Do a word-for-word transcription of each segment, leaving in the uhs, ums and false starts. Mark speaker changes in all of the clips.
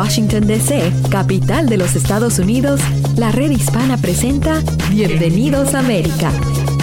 Speaker 1: Washington, D C, capital de los Estados Unidos, la Red Hispana presenta Bienvenidos a América,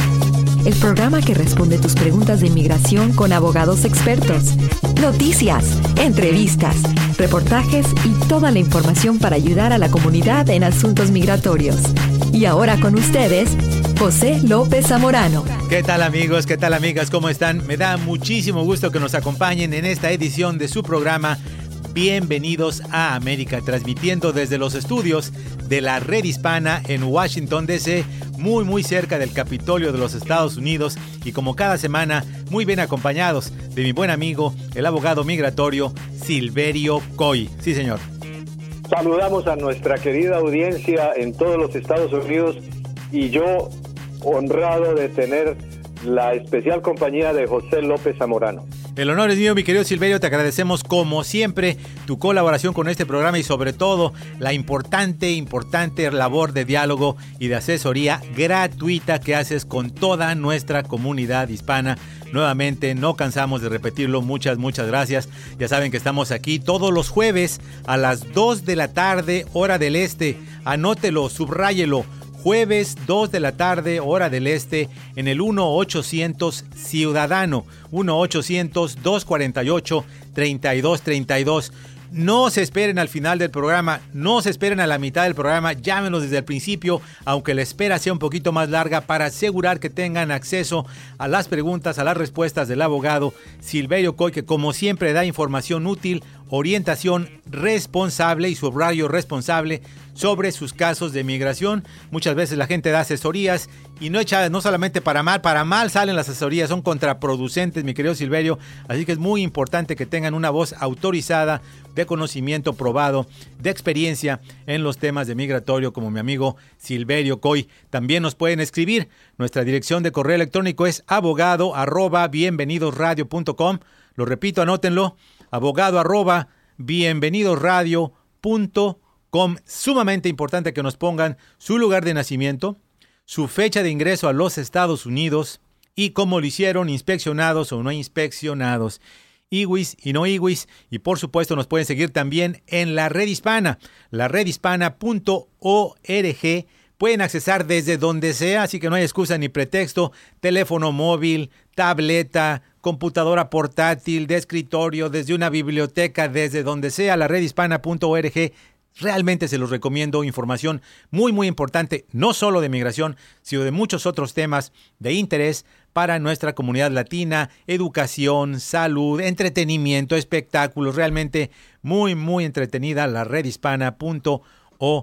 Speaker 1: el programa que responde tus preguntas de inmigración con abogados expertos, noticias, entrevistas, reportajes y toda la información para ayudar a la comunidad en asuntos migratorios. Y ahora con ustedes, José López Zamorano.
Speaker 2: ¿Qué tal amigos? ¿Qué tal amigas? ¿Cómo están? Me da muchísimo gusto que nos acompañen en esta edición de su programa Bienvenidos a América, transmitiendo desde los estudios de la Red Hispana en Washington, D C, muy muy cerca del Capitolio de los Estados Unidos y como cada semana, muy bien acompañados de mi buen amigo, el abogado migratorio Silverio Coy. Sí, señor.
Speaker 3: Saludamos a nuestra querida audiencia en todos los Estados Unidos y yo honrado de tener la especial compañía de José López Zamorano.
Speaker 2: El honor es mío, mi querido Silverio, te agradecemos como siempre tu colaboración con este programa y sobre todo la importante, importante labor de diálogo y de asesoría gratuita que haces con toda nuestra comunidad hispana. Nuevamente, no cansamos de repetirlo, muchas, muchas gracias. Ya saben que estamos aquí todos los jueves a las dos de la tarde, hora del este. Anótelo, subráyelo. Jueves dos de la tarde, hora del este, en el uno ochocientos Ciudadano, uno ochocientos, dos cuarenta y ocho, treinta y dos treinta y dos. No se esperen al final del programa, no se esperen a la mitad del programa, llámenos desde el principio, aunque la espera sea un poquito más larga, para asegurar que tengan acceso a las preguntas, a las respuestas del abogado Silverio Coy, que como siempre da información útil, orientación responsable y subrayo responsable sobre sus casos de migración. Muchas veces la gente da asesorías y no echa, no solamente para mal, para mal salen las asesorías, son contraproducentes, mi querido Silverio, así que es muy importante que tengan una voz autorizada, de conocimiento probado, de experiencia en los temas de migratorio, como mi amigo Silverio Coy. También nos pueden escribir, nuestra dirección de correo electrónico es abogado arroba bienvenidosradio punto com, lo repito, anótenlo, abogado arroba bienvenidosradio punto com. Sumamente importante que nos pongan su lugar de nacimiento, su fecha de ingreso a los Estados Unidos y cómo lo hicieron, inspeccionados o no inspeccionados, I W I S y no I W I S, y por supuesto nos pueden seguir también en la Red Hispana, la red hispana punto org. Pueden accesar desde donde sea, así que no hay excusa ni pretexto, teléfono móvil, tableta, computadora portátil, de escritorio, desde una biblioteca, desde donde sea, la red hispana punto org. Realmente se los recomiendo, información muy muy importante, no solo de migración, sino de muchos otros temas de interés para nuestra comunidad latina, educación, salud, entretenimiento, espectáculos, realmente muy muy entretenida la red hispana punto org.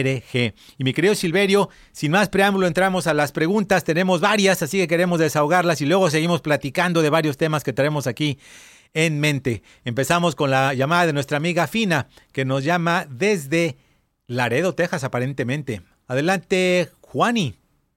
Speaker 2: Y mi querido Silverio, sin más preámbulo entramos a las preguntas, tenemos varias, así que queremos desahogarlas y luego seguimos platicando de varios temas que traemos aquí en mente. Empezamos con la llamada de nuestra amiga Fina, que nos llama desde Laredo, Texas, aparentemente. Adelante, Juani.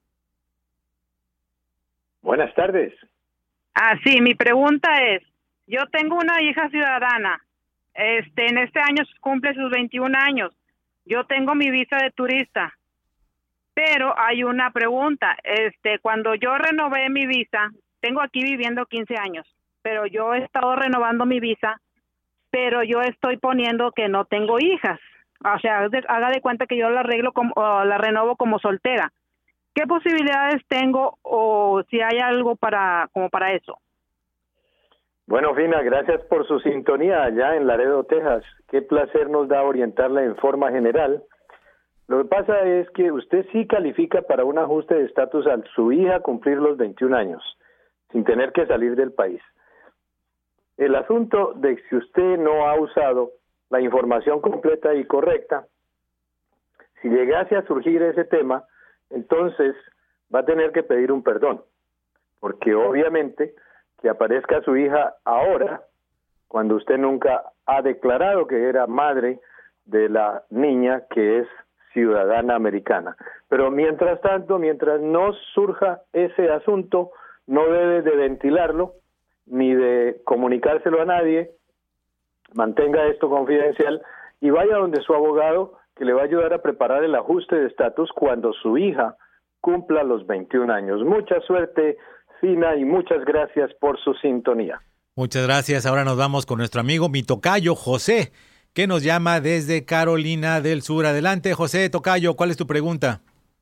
Speaker 3: Buenas tardes.
Speaker 4: Ah, sí, mi pregunta es, yo tengo una hija ciudadana, este, en este año cumple sus veintiún años, yo tengo mi visa de turista, pero hay una pregunta, este, cuando yo renové mi visa, tengo aquí viviendo quince años, pero yo he estado renovando mi visa, pero yo estoy poniendo que no tengo hijas. O sea, haga de cuenta que yo la arreglo como, o la renovo como soltera. ¿Qué posibilidades tengo o si hay algo para como para eso?
Speaker 3: Bueno, Fina, gracias por su sintonía allá en Laredo, Texas. Qué placer nos da orientarla en forma general. Lo que pasa es que usted sí califica para un ajuste de estatus a su hija cumplir los veintiún años, sin tener que salir del país. El asunto de si usted no ha usado la información completa y correcta, si llegase a surgir ese tema, entonces va a tener que pedir un perdón, porque obviamente que aparezca su hija ahora, cuando usted nunca ha declarado que era madre de la niña que es ciudadana americana. Pero mientras tanto, mientras no surja ese asunto, no debe de ventilarlo, ni de comunicárselo a nadie, mantenga esto confidencial y vaya donde su abogado, que le va a ayudar a preparar el ajuste de estatus cuando su hija cumpla los veintiún años. Mucha suerte, Fina, y muchas gracias por su sintonía.
Speaker 2: Muchas gracias. Ahora nos vamos con nuestro amigo, mi tocayo, José, que nos llama desde Carolina del Sur. Adelante, José Tocayo, ¿cuál es tu pregunta?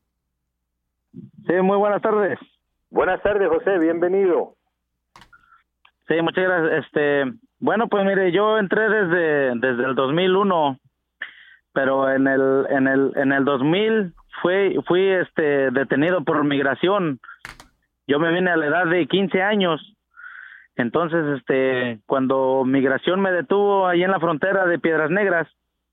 Speaker 5: Sí, muy buenas tardes.
Speaker 3: Buenas tardes, José, bienvenido.
Speaker 5: Sí, muchas gracias. Este, bueno, pues mire, yo entré desde desde el dos mil uno, pero en el en el en el dos mil fui fui este detenido por migración. Yo me vine a la edad de quince años. Entonces, este, cuando migración me detuvo ahí en la frontera de Piedras Negras,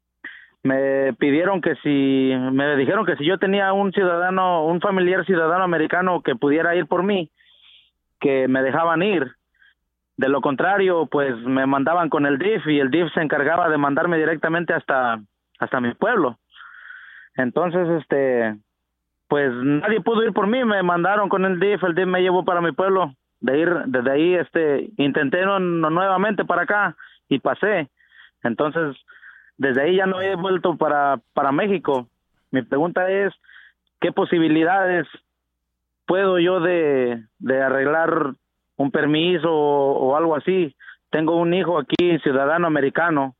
Speaker 5: me pidieron que si, me dijeron que si yo tenía un ciudadano, un familiar ciudadano americano que pudiera ir por mí, que me dejaban ir. De lo contrario, pues me mandaban con el D I F y el D I F se encargaba de mandarme directamente hasta, hasta mi pueblo. Entonces, este, pues nadie pudo ir por mí, me mandaron con el D I F, el D I F me llevó para mi pueblo. De ir, desde ahí, este, intenté no, no, nuevamente para acá y pasé. Entonces, desde ahí ya no he vuelto para, para México. Mi pregunta es, ¿qué posibilidades puedo yo de, de arreglar un permiso o, o algo así? Tengo un hijo aquí, ciudadano americano.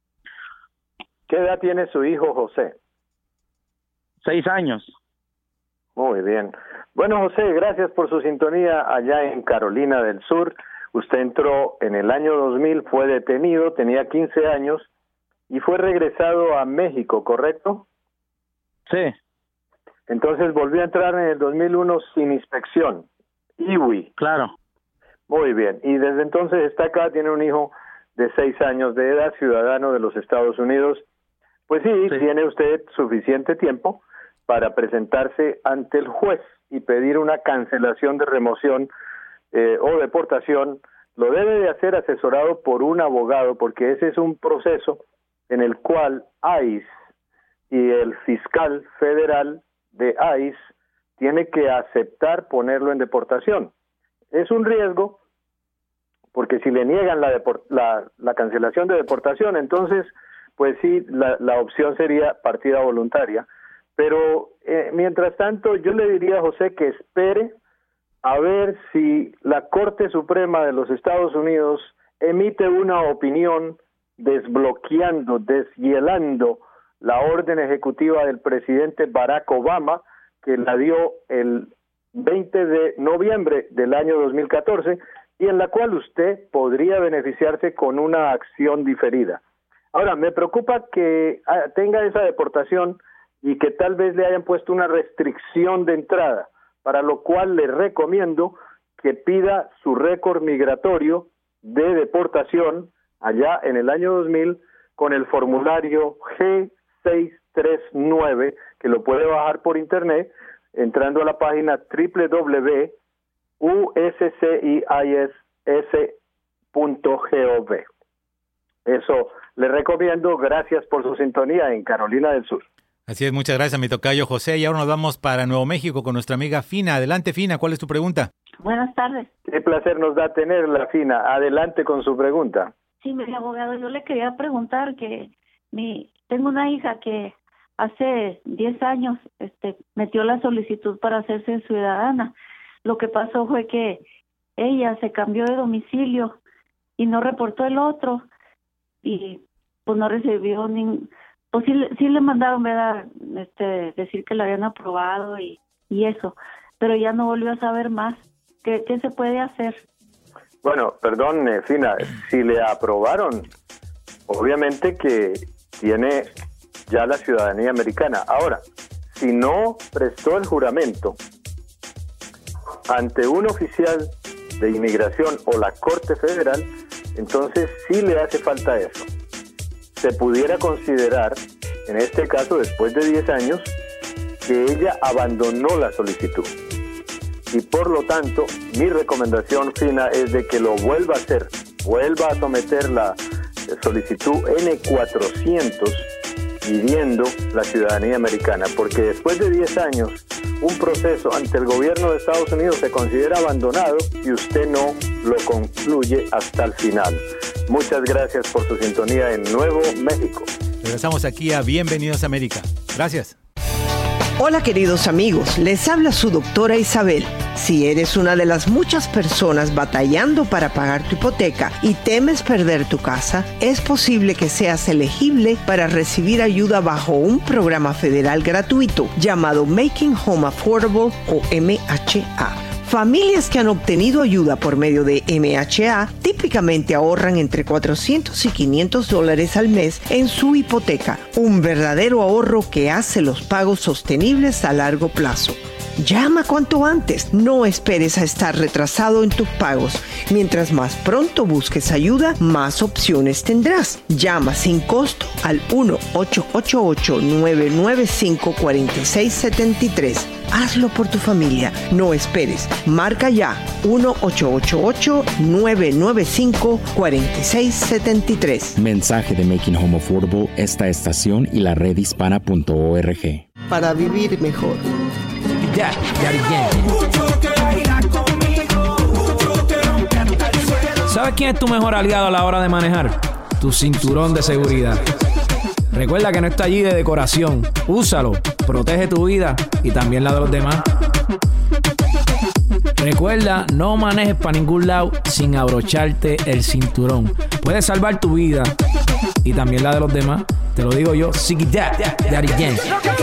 Speaker 3: ¿Qué edad tiene su hijo, José?
Speaker 5: Seis años.
Speaker 3: Muy bien. Bueno, José, gracias por su sintonía allá en Carolina del Sur. Usted entró en el año dos mil, fue detenido, tenía quince años y fue regresado a México, ¿correcto?
Speaker 5: Sí.
Speaker 3: Entonces volvió a entrar en el dos mil uno sin inspección. I W I.
Speaker 5: Claro.
Speaker 3: Muy bien. Y desde entonces está acá, tiene un hijo de seis años de edad, ciudadano de los Estados Unidos. Pues sí, sí, tiene usted suficiente tiempo para presentarse ante el juez y pedir una cancelación de remoción eh, o deportación. Lo debe de hacer asesorado por un abogado, porque ese es un proceso en el cual I C E y el fiscal federal de I C E tiene que aceptar ponerlo en deportación. Es un riesgo, porque si le niegan la, deport- la, la cancelación de deportación, entonces, pues sí, la, la opción sería partida voluntaria. Pero eh, mientras tanto, yo le diría a José que espere a ver si la Corte Suprema de los Estados Unidos emite una opinión desbloqueando, deshielando la orden ejecutiva del presidente Barack Obama, que la dio el veinte de noviembre del año dos mil catorce, y en la cual usted podría beneficiarse con una acción diferida. Ahora, me preocupa que ah, tenga esa deportación y que tal vez le hayan puesto una restricción de entrada, para lo cual le recomiendo que pida su récord migratorio de deportación allá en el año dos mil con el formulario G seiscientos treinta y nueve, que lo puede bajar por internet entrando a la página doble u doble u doble u punto u s c i s punto gov. Eso le recomiendo. Gracias por su sintonía en Carolina del Sur.
Speaker 2: Así es, muchas gracias, mi tocayo José. Y ahora nos vamos para Nuevo México con nuestra amiga Fina. Adelante, Fina, ¿cuál es tu pregunta?
Speaker 6: Buenas tardes.
Speaker 3: Qué placer nos da tenerla, Fina. Adelante con su pregunta.
Speaker 6: Sí, mi abogado, yo le quería preguntar que mi tengo una hija que hace diez años este metió la solicitud para hacerse ciudadana. Lo que pasó fue que ella se cambió de domicilio y no reportó el otro y pues no recibió ni pues sí, sí le mandaron, ¿verdad? Este, decir que lo habían aprobado y, y eso, pero ya no volvió a saber más. ¿Qué, qué se puede hacer?
Speaker 3: Bueno, perdón, eh, Fina, si le aprobaron, obviamente que tiene ya la ciudadanía americana. Ahora, si no prestó el juramento ante un oficial de inmigración o la Corte Federal, entonces sí le hace falta eso. Se pudiera considerar, en este caso, después de diez años, que ella abandonó la solicitud. Y por lo tanto, mi recomendación, Fina, es de que lo vuelva a hacer, vuelva a someter la solicitud N cuatrocientos pidiendo la ciudadanía americana, porque después de diez años, un proceso ante el gobierno de Estados Unidos se considera abandonado y usted no lo concluye hasta el final. Muchas gracias por su sintonía en Nuevo México.
Speaker 2: Regresamos aquí a Bienvenidos a América. Gracias.
Speaker 7: Hola queridos amigos, les habla su doctora Isabel. Si eres una de las muchas personas batallando para pagar tu hipoteca y temes perder tu casa, es posible que seas elegible para recibir ayuda bajo un programa federal gratuito llamado Making Home Affordable o M H A. Familias que han obtenido ayuda por medio de M H A típicamente ahorran entre cuatrocientos y quinientos dólares al mes en su hipoteca, un verdadero ahorro que hace los pagos sostenibles a largo plazo. Llama cuanto antes, no esperes a estar retrasado en tus pagos. Mientras más pronto busques ayuda, más opciones tendrás. Llama sin costo al uno ocho ocho ocho, nueve nueve cinco, cuatro seis siete tres. Hazlo por tu familia, no esperes. Marca ya uno ocho ocho ocho, nueve nueve cinco, cuatro seis siete tres.
Speaker 8: Mensaje de Making Home Affordable, esta estación y la red hispana punto org.
Speaker 7: Para vivir mejor.
Speaker 9: Ya, ya, ¿sabes quién es tu mejor aliado a la hora de manejar? Tu cinturón de seguridad. Recuerda que no está allí de decoración. Úsalo, protege tu vida y también la de los demás. Recuerda, no manejes para ningún lado sin abrocharte el cinturón. Puedes salvar tu vida y también la de los demás. Te lo digo yo, Ziggy Dad, Daddy Yankee.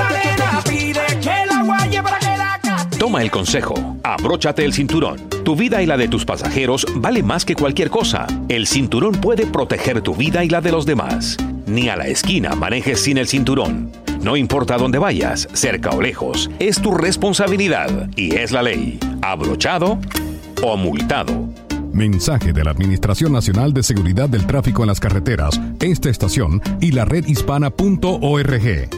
Speaker 10: Toma el consejo, abróchate el cinturón. Tu vida y la de tus pasajeros vale más que cualquier cosa. El cinturón puede proteger tu vida y la de los demás. Ni a la esquina manejes sin el cinturón. No importa dónde vayas, cerca o lejos, es tu responsabilidad y es la ley. Abrochado o multado.
Speaker 11: Mensaje de la Administración Nacional de Seguridad del Tráfico en las Carreteras, esta estación y la red hispana punto org.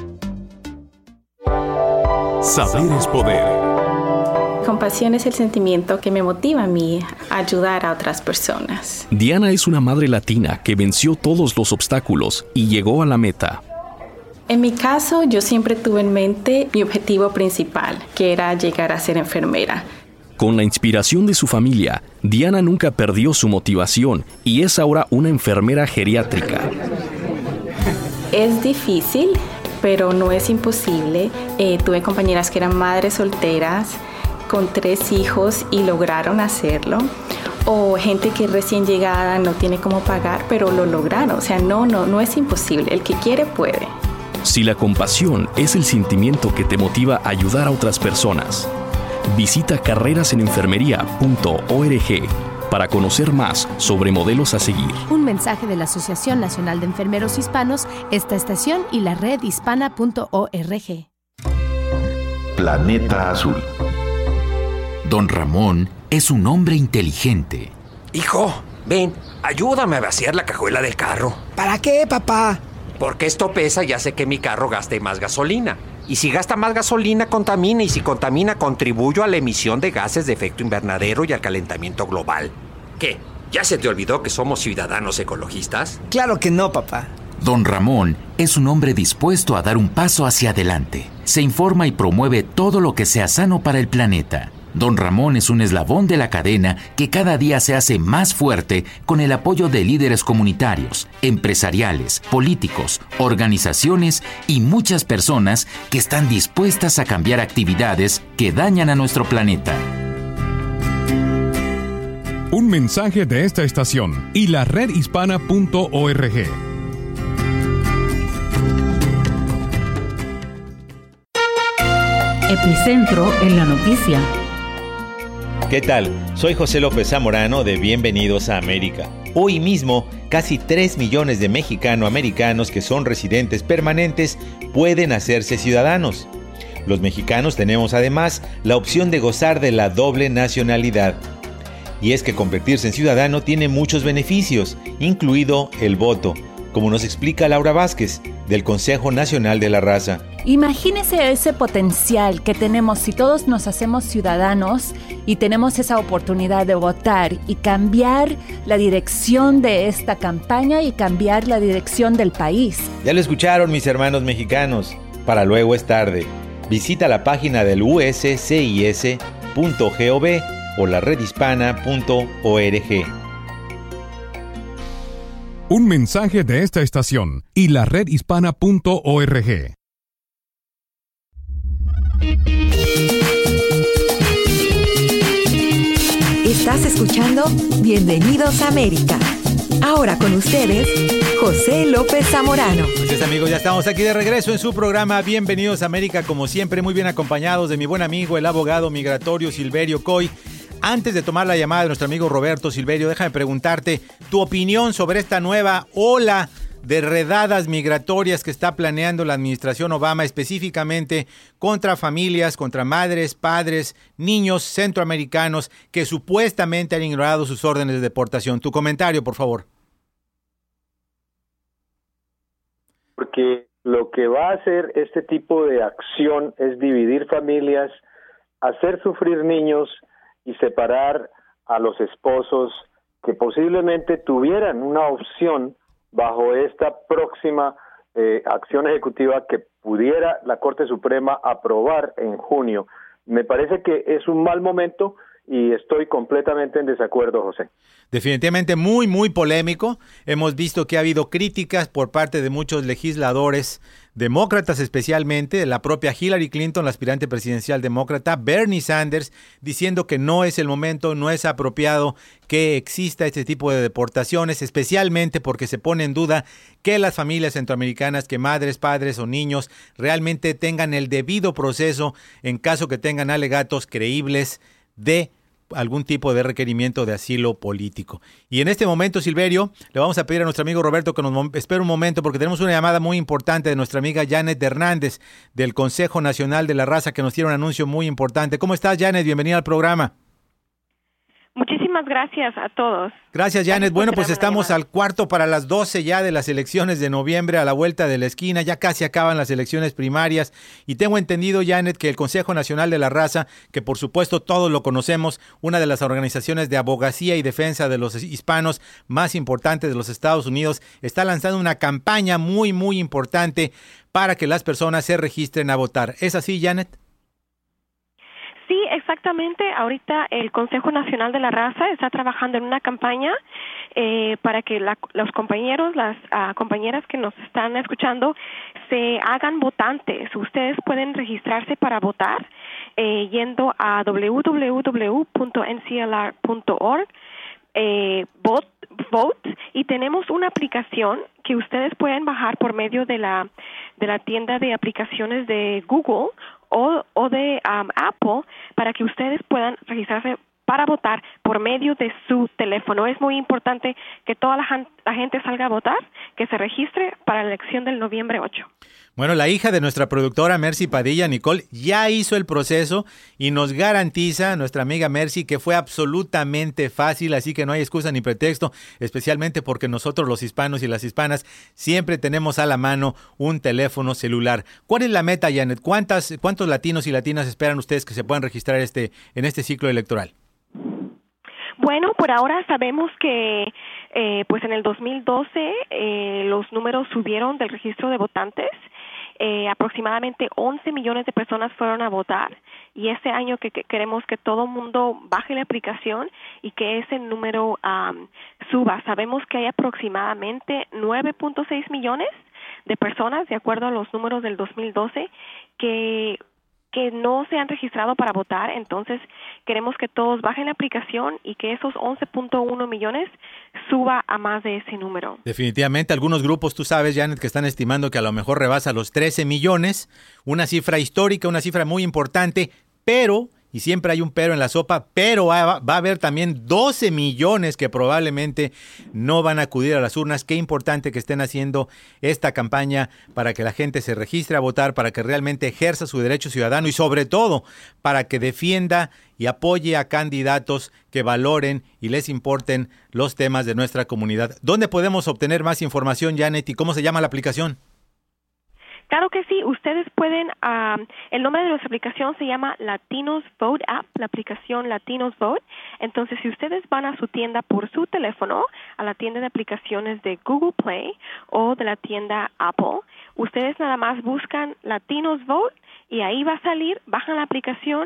Speaker 12: Saber es poder.
Speaker 13: Compasión es el sentimiento que me motiva a mí a ayudar a otras personas.
Speaker 12: Diana es una madre latina que venció todos los obstáculos y llegó a la meta.
Speaker 13: En mi caso, yo siempre tuve en mente mi objetivo principal, que era llegar a ser enfermera.
Speaker 12: Con la inspiración de su familia, Diana nunca perdió su motivación y es ahora una enfermera geriátrica.
Speaker 13: Es difícil, pero no es imposible. Eh, tuve compañeras que eran madres solteras con tres hijos y lograron hacerlo. O gente que recién llegada no tiene cómo pagar, pero lo lograron. O sea, no, no, no es imposible. El que quiere puede.
Speaker 12: Si la compasión es el sentimiento que te motiva a ayudar a otras personas, visita carreras en enfermería punto org para conocer más sobre modelos a seguir.
Speaker 14: Un mensaje de la Asociación Nacional de Enfermeros Hispanos, esta estación y la red hispana punto org.
Speaker 15: Planeta Azul. Don Ramón es un hombre inteligente.
Speaker 16: Hijo, ven, ayúdame a vaciar la cajuela del carro.
Speaker 17: ¿Para qué, papá?
Speaker 16: Porque esto pesa y hace que mi carro gaste más gasolina. Y si gasta más gasolina, contamina. Y si contamina, contribuyo a la emisión de gases de efecto invernadero y al calentamiento global. ¿Qué? ¿Ya se te olvidó que somos ciudadanos ecologistas?
Speaker 17: Claro que no, papá.
Speaker 15: Don Ramón es un hombre dispuesto a dar un paso hacia adelante. Se informa y promueve todo lo que sea sano para el planeta. Don Ramón es un eslabón de la cadena que cada día se hace más fuerte con el apoyo de líderes comunitarios, empresariales, políticos, organizaciones y muchas personas que están dispuestas a cambiar actividades que dañan a nuestro planeta.
Speaker 11: Un mensaje de esta estación y la red hispana punto org.
Speaker 18: Epicentro en la noticia.
Speaker 2: ¿Qué tal? Soy José López Zamorano de Bienvenidos a América. Hoy mismo, casi tres millones de mexicano-americanos que son residentes permanentes pueden hacerse ciudadanos. Los mexicanos tenemos además la opción de gozar de la doble nacionalidad. Y es que convertirse en ciudadano tiene muchos beneficios, incluido el voto, como nos explica Laura Vázquez, del Consejo Nacional de la Raza.
Speaker 19: Imagínese ese potencial que tenemos si todos nos hacemos ciudadanos y tenemos esa oportunidad de votar y cambiar la dirección de esta campaña y cambiar la dirección del país.
Speaker 2: Ya lo escucharon, mis hermanos mexicanos. Para luego es tarde. Visita la página del u s c i s punto gov o la red hispana punto org.
Speaker 11: Un mensaje de esta estación y la red hispana punto org.
Speaker 1: Estás escuchando Bienvenidos a América. Ahora con ustedes, José López Zamorano.
Speaker 2: Pues amigos, ya estamos aquí de regreso en su programa Bienvenidos a América, como siempre, muy bien acompañados de mi buen amigo, el abogado migratorio Silverio Coy. Antes de tomar la llamada de nuestro amigo Roberto Silverio, déjame preguntarte tu opinión sobre esta nueva ola de redadas migratorias que está planeando la administración Obama, específicamente contra familias, contra madres, padres, niños centroamericanos que supuestamente han ignorado sus órdenes de deportación. Tu comentario, por favor.
Speaker 3: Porque lo que va a hacer este tipo de acción es dividir familias, hacer sufrir niños y separar a los esposos que posiblemente tuvieran una opción bajo esta próxima eh, acción ejecutiva que pudiera la Corte Suprema aprobar en junio. Me parece que es un mal momento y estoy completamente en desacuerdo, José.
Speaker 2: Definitivamente muy, muy polémico. Hemos visto que ha habido críticas por parte de muchos legisladores demócratas, especialmente de la propia Hillary Clinton, la aspirante presidencial demócrata, Bernie Sanders, diciendo que no es el momento, no es apropiado que exista este tipo de deportaciones, especialmente porque se pone en duda que las familias centroamericanas, que madres, padres o niños realmente tengan el debido proceso en caso que tengan alegatos creíbles de algún tipo de requerimiento de asilo político. Y en este momento, Silverio, le vamos a pedir a nuestro amigo Roberto que nos espere un momento porque tenemos una llamada muy importante de nuestra amiga Janet Hernández del Consejo Nacional de la Raza que nos tiene un anuncio muy importante. ¿Cómo estás, Janet? Bienvenida al programa.
Speaker 20: Muchísimas gracias a todos.
Speaker 2: Gracias, Janet. Bueno, pues estamos al cuarto para las doce ya de las elecciones de noviembre, a la vuelta de la esquina. Ya casi acaban las elecciones primarias. Y tengo entendido, Janet, que el Consejo Nacional de la Raza, que por supuesto todos lo conocemos, una de las organizaciones de abogacía y defensa de los hispanos más importantes de los Estados Unidos, está lanzando una campaña muy, muy importante para que las personas se registren a votar. ¿Es así, Janet?
Speaker 20: Sí, exactamente. Ahorita el Consejo Nacional de la Raza está trabajando en una campaña eh, para que la, los compañeros, las uh, compañeras que nos están escuchando, se hagan votantes. Ustedes pueden registrarse para votar eh, yendo a doble u doble u doble u punto n c l r punto org. Eh, vote, vote y tenemos una aplicación que ustedes pueden bajar por medio de la de la tienda de aplicaciones de Google o, o de um, Apple para que ustedes puedan registrarse para votar por medio de su teléfono. Es muy importante que toda la, la gente salga a votar, que se registre para la elección del noviembre ocho.
Speaker 2: Bueno, la hija de nuestra productora Mercy Padilla, Nicole, ya hizo el proceso y nos garantiza, nuestra amiga Mercy, que fue absolutamente fácil, así que no hay excusa ni pretexto, especialmente porque nosotros los hispanos y las hispanas siempre tenemos a la mano un teléfono celular. ¿Cuál es la meta, Janet? ¿Cuántas, cuántos latinos y latinas esperan ustedes que se puedan registrar este, en este ciclo electoral?
Speaker 20: Bueno, por ahora sabemos que eh, pues en el dos mil doce eh, los números subieron del registro de votantes. Eh, aproximadamente once millones de personas fueron a votar y este año que, que queremos que todo el mundo baje la aplicación y que ese número um, suba. Sabemos que hay aproximadamente nueve punto seis millones de personas, de acuerdo a los números del dos mil doce, que que no se han registrado para votar. Entonces queremos que todos bajen la aplicación y que esos once punto uno millones suba a más de ese número.
Speaker 2: Definitivamente, algunos grupos, tú sabes, Janet, que están estimando que a lo mejor rebasa los trece millones, una cifra histórica, una cifra muy importante, pero, y siempre hay un pero en la sopa, pero va, va a haber también doce millones que probablemente no van a acudir a las urnas. Qué importante que estén haciendo esta campaña para que la gente se registre a votar, para que realmente ejerza su derecho ciudadano y sobre todo para que defienda y apoye a candidatos que valoren y les importen los temas de nuestra comunidad. ¿Dónde podemos obtener más información, Janet, y cómo se llama la aplicación?
Speaker 20: Claro que sí, ustedes pueden, um, el nombre de nuestra aplicación se llama Latinos Vote App, la aplicación Latinos Vote. Entonces, si ustedes van a su tienda por su teléfono, a la tienda de aplicaciones de Google Play o de la tienda Apple, ustedes nada más buscan Latinos Vote y ahí va a salir, bajan la aplicación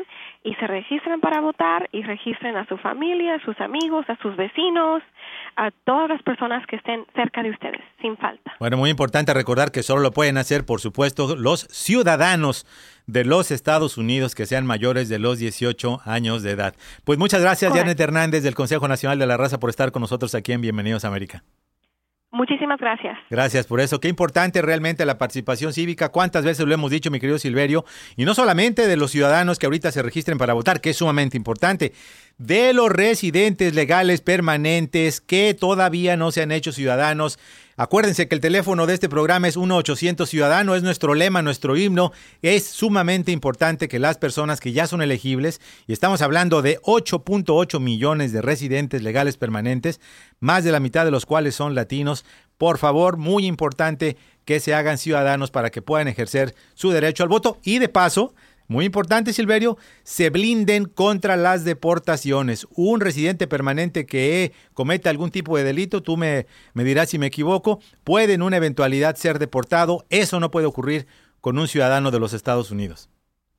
Speaker 20: y se registren para votar y registren a su familia, a sus amigos, a sus vecinos, a todas las personas que estén cerca de ustedes, sin falta.
Speaker 2: Bueno, muy importante recordar que solo lo pueden hacer, por supuesto, los ciudadanos de los Estados Unidos que sean mayores de los dieciocho años de edad. Pues muchas gracias, Correcto. Janet Hernández del Consejo Nacional de la Raza, por estar con nosotros aquí en Bienvenidos a América.
Speaker 20: Muchísimas gracias.
Speaker 2: Gracias por eso. Qué importante realmente la participación cívica. ¿Cuántas veces lo hemos dicho, mi querido Silverio? Y no solamente de los ciudadanos que ahorita se registren para votar, que es sumamente importante, de los residentes legales permanentes que todavía no se han hecho ciudadanos. Acuérdense que el teléfono de este programa es uno ochocientos ciudadano, es nuestro lema, nuestro himno. Es sumamente importante que las personas que ya son elegibles, y estamos hablando de ocho punto ocho millones de residentes legales permanentes, más de la mitad de los cuales son latinos, por favor, muy importante que se hagan ciudadanos para que puedan ejercer su derecho al voto y de paso, muy importante, Silverio, se blinden contra las deportaciones. Un residente permanente que cometa algún tipo de delito, tú me, me dirás si me equivoco, puede en una eventualidad ser deportado. Eso no puede ocurrir con un ciudadano de los Estados Unidos.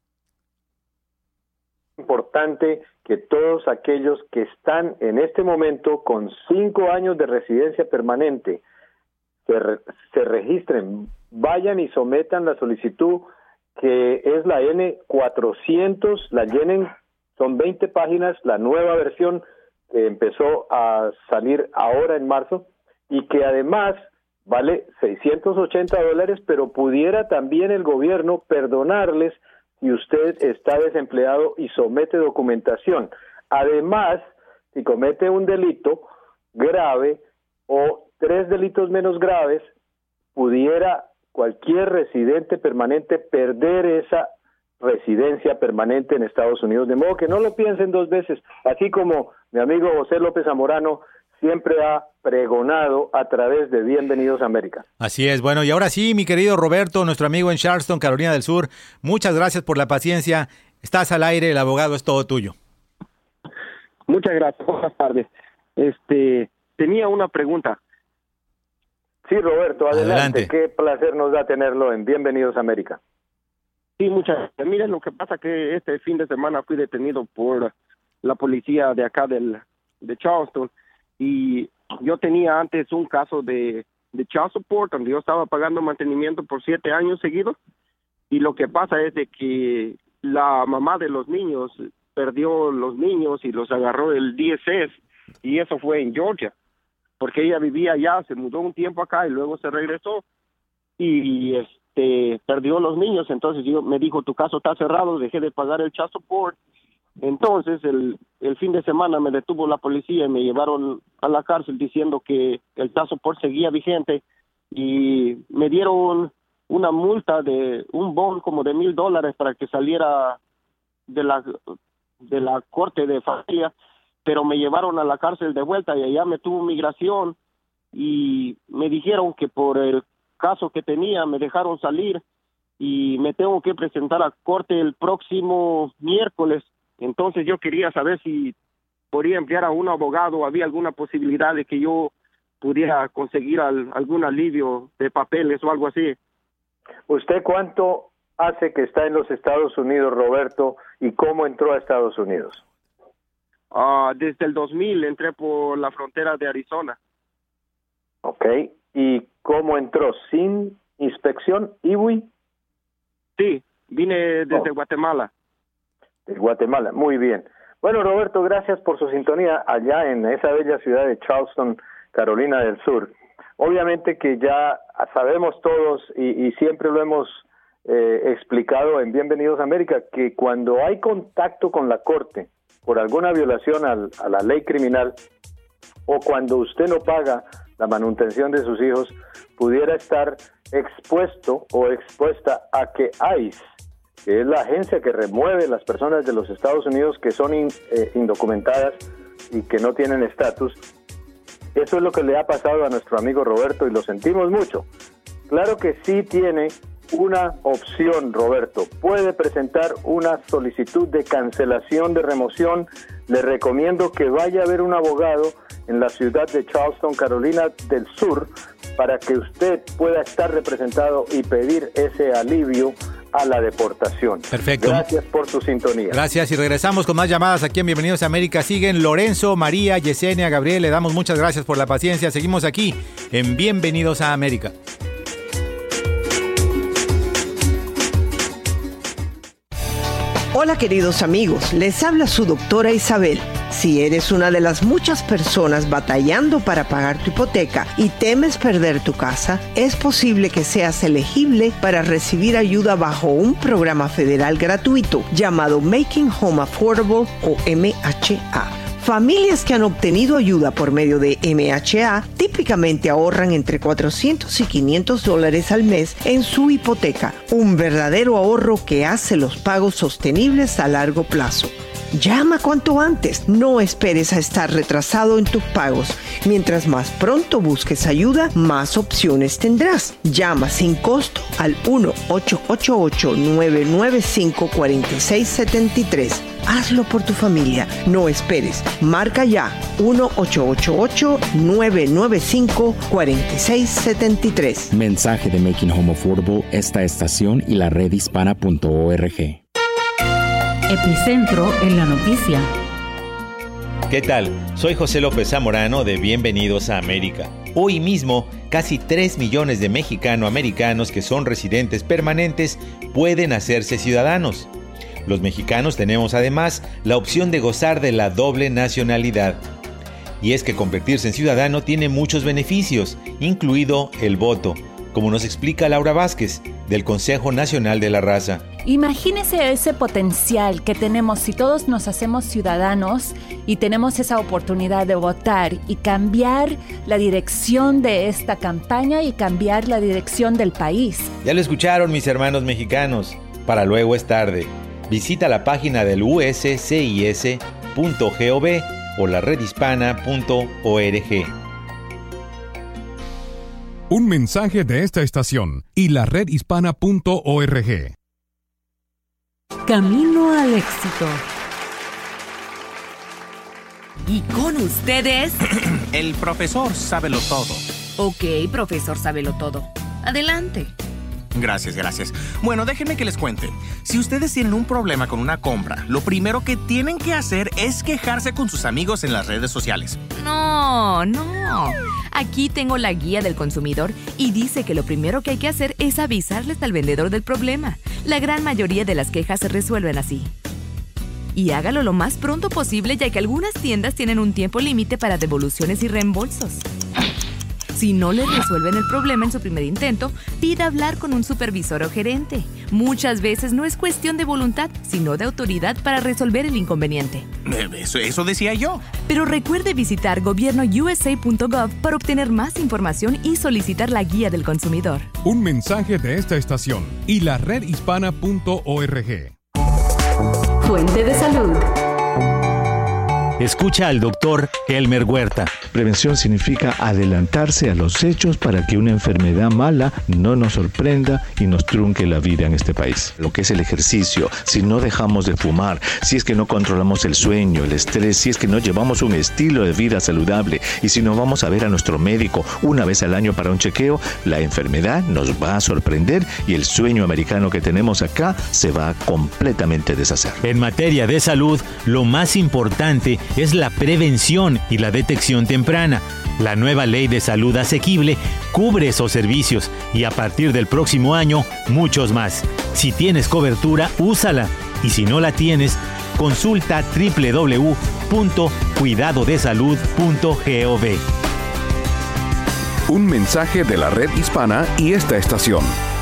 Speaker 3: Importante que todos aquellos que están en este momento con cinco años de residencia permanente se, re, se registren, vayan y sometan la solicitud que es la N cuatrocientos, la llenen, son veinte páginas, la nueva versión que empezó a salir ahora en marzo y que además vale seiscientos ochenta dólares, pero pudiera también el gobierno perdonarles si usted está desempleado y somete documentación. Además, si comete un delito grave o tres delitos menos graves, pudiera cualquier residente permanente perder esa residencia permanente en Estados Unidos, de modo que no lo piensen dos veces, así como mi amigo José López Zamorano siempre ha pregonado a través de Bienvenidos a América.
Speaker 2: Así es, bueno, y ahora sí, mi querido Roberto, nuestro amigo en Charleston, Carolina del Sur, muchas gracias por la paciencia, estás al aire, el abogado es todo tuyo.
Speaker 21: Muchas gracias, buenas tardes. Este, tenía una pregunta.
Speaker 3: Sí, Roberto, adelante.
Speaker 2: adelante.
Speaker 3: Qué placer nos da tenerlo en Bienvenidos a América.
Speaker 21: Sí, muchas gracias. Miren, lo que pasa que este fin de semana fui detenido por la policía de acá del, de Charleston y yo tenía antes un caso de, de child support donde yo estaba pagando mantenimiento por siete años seguidos y lo que pasa es de que la mamá de los niños perdió los niños y los agarró el D S S y eso fue en Georgia. Porque ella vivía allá, se mudó un tiempo acá y luego se regresó y este perdió los niños, entonces yo me dijo, tu caso está cerrado, dejé de pagar el child support. Entonces el, el fin de semana me detuvo la policía y me llevaron a la cárcel diciendo que el child support seguía vigente y me dieron una multa de un bond como de mil dólares para que saliera de la, de la corte de familia, pero me llevaron a la cárcel de vuelta y allá me tuvo migración y me dijeron que por el caso que tenía me dejaron salir y me tengo que presentar a corte el próximo miércoles. Entonces yo quería saber si podría enviar a un abogado, había alguna posibilidad de que yo pudiera conseguir al, algún alivio de papeles o algo así.
Speaker 3: ¿Usted cuánto hace que está en los Estados Unidos, Roberto, y cómo entró a Estados Unidos?
Speaker 21: Uh, desde el dos mil entré por la frontera de Arizona.
Speaker 3: Ok, ¿y cómo entró? ¿Sin inspección I W I?
Speaker 21: Sí, vine desde
Speaker 3: oh.
Speaker 21: Guatemala.
Speaker 3: De Guatemala, muy bien. Bueno, Roberto, gracias por su sintonía allá en esa bella ciudad de Charleston, Carolina del Sur. Obviamente que ya sabemos todos y, y siempre lo hemos eh, explicado en Bienvenidos a América, que cuando hay contacto con la corte por alguna violación al, a la ley criminal o cuando usted no paga la manutención de sus hijos, pudiera estar expuesto o expuesta a que ICE, que es la agencia que remueve las personas de los Estados Unidos que son in, eh, indocumentadas y que no tienen estatus. Eso es lo que le ha pasado a nuestro amigo Roberto y lo sentimos mucho. Claro que sí tiene una opción, Roberto. Puede presentar una solicitud de cancelación de remoción. Le recomiendo que vaya a ver un abogado en la ciudad de Charleston, Carolina del Sur, para que usted pueda estar representado y pedir ese alivio a la deportación.
Speaker 2: Perfecto.
Speaker 3: Gracias por su sintonía.
Speaker 2: Gracias y regresamos con más llamadas aquí en Bienvenidos a América. Siguen Lorenzo, María, Yesenia, Gabriel. Le damos muchas gracias por la paciencia. Seguimos aquí en Bienvenidos a América.
Speaker 7: Hola queridos amigos, les habla su doctora Isabel. Si eres una de las muchas personas batallando para pagar tu hipoteca y temes perder tu casa, es posible que seas elegible para recibir ayuda bajo un programa federal gratuito llamado Making Home Affordable o M H A. Familias que han obtenido ayuda por medio de M H A típicamente ahorran entre cuatrocientos y quinientos dólares al mes en su hipoteca, un verdadero ahorro que hace los pagos sostenibles a largo plazo. Llama cuanto antes, no esperes a estar retrasado en tus pagos. Mientras más pronto busques ayuda, más opciones tendrás. Llama sin costo al uno ocho ocho ocho, nueve nueve cinco, cuatro seis siete tres. Hazlo por tu familia, no esperes. Marca ya uno ocho ocho ocho, nueve nueve cinco, cuatro seis siete tres.
Speaker 8: Mensaje de Making Home Affordable, esta estación y la red hispana punto org.
Speaker 18: Epicentro en la noticia.
Speaker 2: ¿Qué tal? Soy José López Zamorano de Bienvenidos a América. Hoy mismo, casi tres millones de mexicano-americanos que son residentes permanentes pueden hacerse ciudadanos. Los mexicanos tenemos además la opción de gozar de la doble nacionalidad. Y es que convertirse en ciudadano tiene muchos beneficios, incluido el voto, como nos explica Laura Vázquez, del Consejo Nacional de la Raza.
Speaker 19: Imagínese ese potencial que tenemos si todos nos hacemos ciudadanos y tenemos esa oportunidad de votar y cambiar la dirección de esta campaña y cambiar la dirección del país.
Speaker 2: Ya lo escucharon, mis hermanos mexicanos. Para luego es tarde. Visita la página del u s c i s punto gov o la red hispana punto org.
Speaker 11: Un mensaje de esta estación y la red hispana punto org.
Speaker 18: Camino al éxito.
Speaker 4: Y con ustedes,
Speaker 22: el profesor Sábelo Todo.
Speaker 4: Ok, profesor Sábelo Todo. Adelante.
Speaker 22: Gracias, gracias. Bueno, déjenme que les cuente. Si ustedes tienen un problema con una compra, lo primero que tienen que hacer es quejarse con sus amigos en las redes sociales.
Speaker 4: No, no. Aquí tengo la guía del consumidor y dice que lo primero que hay que hacer es avisarles al vendedor del problema. La gran mayoría de las quejas se resuelven así. Y hágalo lo más pronto posible, ya que algunas tiendas tienen un tiempo límite para devoluciones y reembolsos. Si no les resuelven el problema en su primer intento, pida hablar con un supervisor o gerente. Muchas veces no es cuestión de voluntad, sino de autoridad para resolver el inconveniente.
Speaker 22: Eso, eso decía yo.
Speaker 4: Pero recuerde visitar gobierno u s a punto gov para obtener más información y solicitar la guía del consumidor.
Speaker 11: Un mensaje de esta estación y la red hispana punto org.
Speaker 18: Fuente de salud.
Speaker 2: Escucha al doctor Elmer Huerta.
Speaker 23: Prevención significa adelantarse a los hechos para que una enfermedad mala no nos sorprenda y nos trunque la vida en este país. Lo que es el ejercicio, si no dejamos de fumar, si es que no controlamos el sueño, el estrés, si es que no llevamos un estilo de vida saludable y si no vamos a ver a nuestro médico una vez al año para un chequeo, la enfermedad nos va a sorprender y el sueño americano que tenemos acá se va a completamente deshacer.
Speaker 2: En materia de salud, lo más importante es la prevención y la detección temprana. La nueva Ley de Salud Asequible cubre esos servicios y a partir del próximo año, muchos más. Si tienes cobertura, úsala. Y si no la tienes, consulta doble u doble u doble u punto cuidado de salud punto gov.
Speaker 11: Un mensaje de la red hispana y esta estación.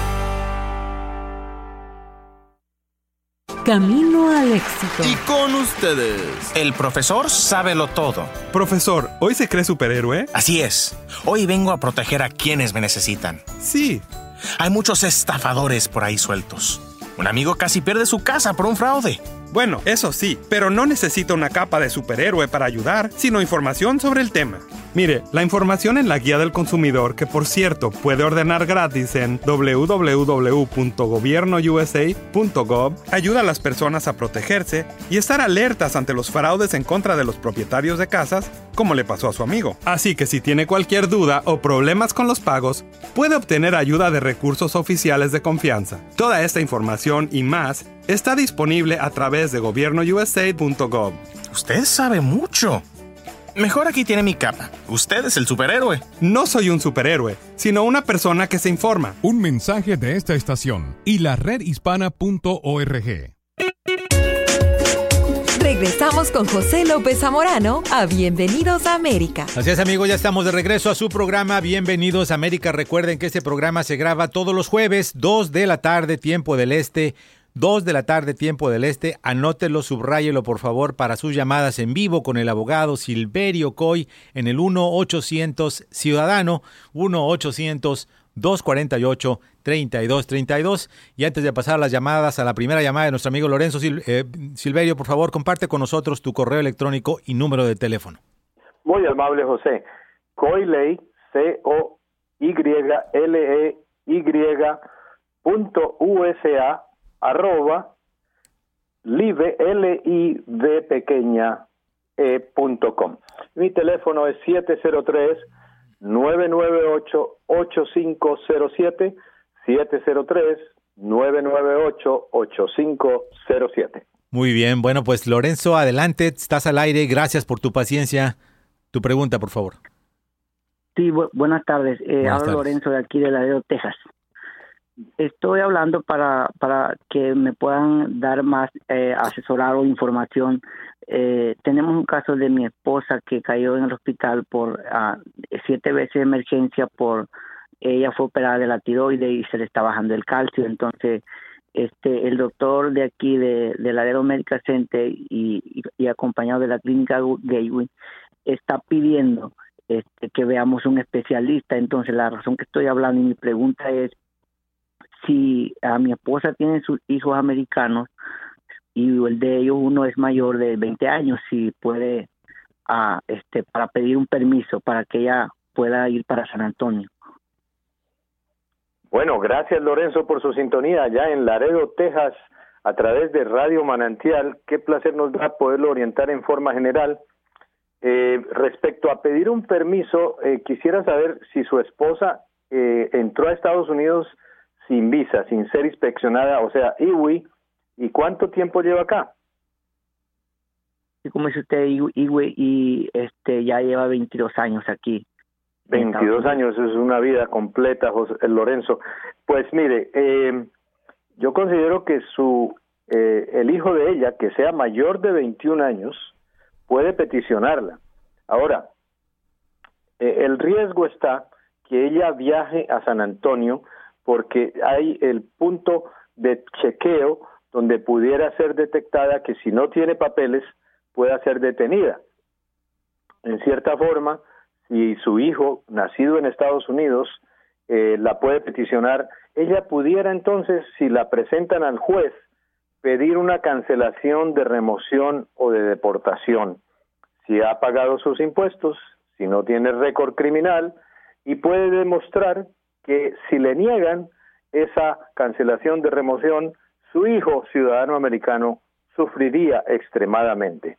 Speaker 18: Camino al éxito.
Speaker 22: Y con ustedes, el profesor Sábelo Todo.
Speaker 24: Profesor, ¿hoy se cree superhéroe?
Speaker 22: Así es. Hoy vengo a proteger a quienes me necesitan.
Speaker 24: Sí.
Speaker 22: Hay muchos estafadores por ahí sueltos. Un amigo casi pierde su casa por un fraude.
Speaker 24: Bueno, eso sí, pero no necesita una capa de superhéroe para ayudar, sino información sobre el tema. Mire, la información en la guía del consumidor, que por cierto puede ordenar gratis en doble u doble u doble u punto gobierno u s a punto gov, ayuda a las personas a protegerse y estar alertas ante los fraudes en contra de los propietarios de casas, como le pasó a su amigo. Así que si tiene cualquier duda o problemas con los pagos, puede obtener ayuda de recursos oficiales de confianza. Toda esta información y más está disponible a través de gobierno u s a punto gov.
Speaker 22: Usted sabe mucho. Mejor aquí tiene mi capa. Usted es el superhéroe.
Speaker 24: No soy un superhéroe, sino una persona que se informa.
Speaker 11: Un mensaje de esta estación y la red hispana punto org.
Speaker 1: Regresamos con José López Zamorano a Bienvenidos a América.
Speaker 2: Así es, amigos, ya estamos de regreso a su programa Bienvenidos a América. Recuerden que este programa se graba todos los jueves, dos de la tarde, tiempo del este. dos de la tarde, tiempo del este. Anótelo, subráyelo, por favor, para sus llamadas en vivo con el abogado Silverio Coy en el uno ochocientos Ciudadano, uno ochocientos dos cuarenta y ocho treinta y dos treinta y dos. Y antes de pasar las llamadas a la primera llamada de nuestro amigo Lorenzo Sil- eh, Silverio, por favor, comparte con nosotros tu correo electrónico y número de teléfono.
Speaker 3: Muy amable, José. Coyley, C O Y L E Y punto U S A arroba live, L I V pequeña, e punto com. Mi teléfono es siete cero tres, nueve nueve ocho, ocho cinco cero siete, siete cero tres, nueve nueve ocho, ocho cinco cero siete.
Speaker 2: Muy bien, bueno, pues Lorenzo, adelante, estás al aire, gracias por tu paciencia. Tu pregunta, por favor.
Speaker 5: Sí, bu- buenas tardes. Eh,
Speaker 2: Buenas
Speaker 5: hablo
Speaker 2: tardes.
Speaker 5: Lorenzo de aquí de Laredo, Texas. Estoy hablando para para que me puedan dar más eh, asesorar o información. Eh, tenemos un caso de mi esposa que cayó en el hospital por uh, siete veces de emergencia por ella fue operada de la tiroides y se le está bajando el calcio. Entonces, este el doctor de aquí de, de Laredo Medical Center y, y, y acompañado de la clínica Gateway está pidiendo este, que veamos un especialista. Entonces, la razón que estoy hablando y mi pregunta es si a mi esposa tiene sus hijos americanos y el de ellos uno es mayor de veinte años, si puede uh, este para pedir un permiso para que ella pueda ir para San Antonio.
Speaker 3: Bueno, gracias Lorenzo por su sintonía allá en Laredo, Texas, a través de Radio Manantial. Qué placer nos da poderlo orientar en forma general. Eh, respecto a pedir un permiso, eh, quisiera saber si su esposa eh, entró a Estados Unidos sin visa, sin ser inspeccionada, o sea, I W I, ¿y cuánto tiempo lleva acá?
Speaker 5: Y como dice usted, I W I, y este ya lleva veintidós años aquí.
Speaker 3: veintidós años, es una vida completa, José, Lorenzo. Pues mire, eh, yo considero que su eh, el hijo de ella, que sea mayor de veintiún años, puede peticionarla. Ahora, eh, el riesgo está que ella viaje a San Antonio porque hay el punto de chequeo donde pudiera ser detectada que si no tiene papeles pueda ser detenida. En cierta forma, si su hijo, nacido en Estados Unidos, eh, la puede peticionar, ella pudiera entonces, si la presentan al juez, pedir una cancelación de remoción o de deportación. Si ha pagado sus impuestos, si no tiene récord criminal, y puede demostrar que si le niegan esa cancelación de remoción, su hijo, ciudadano americano, sufriría extremadamente.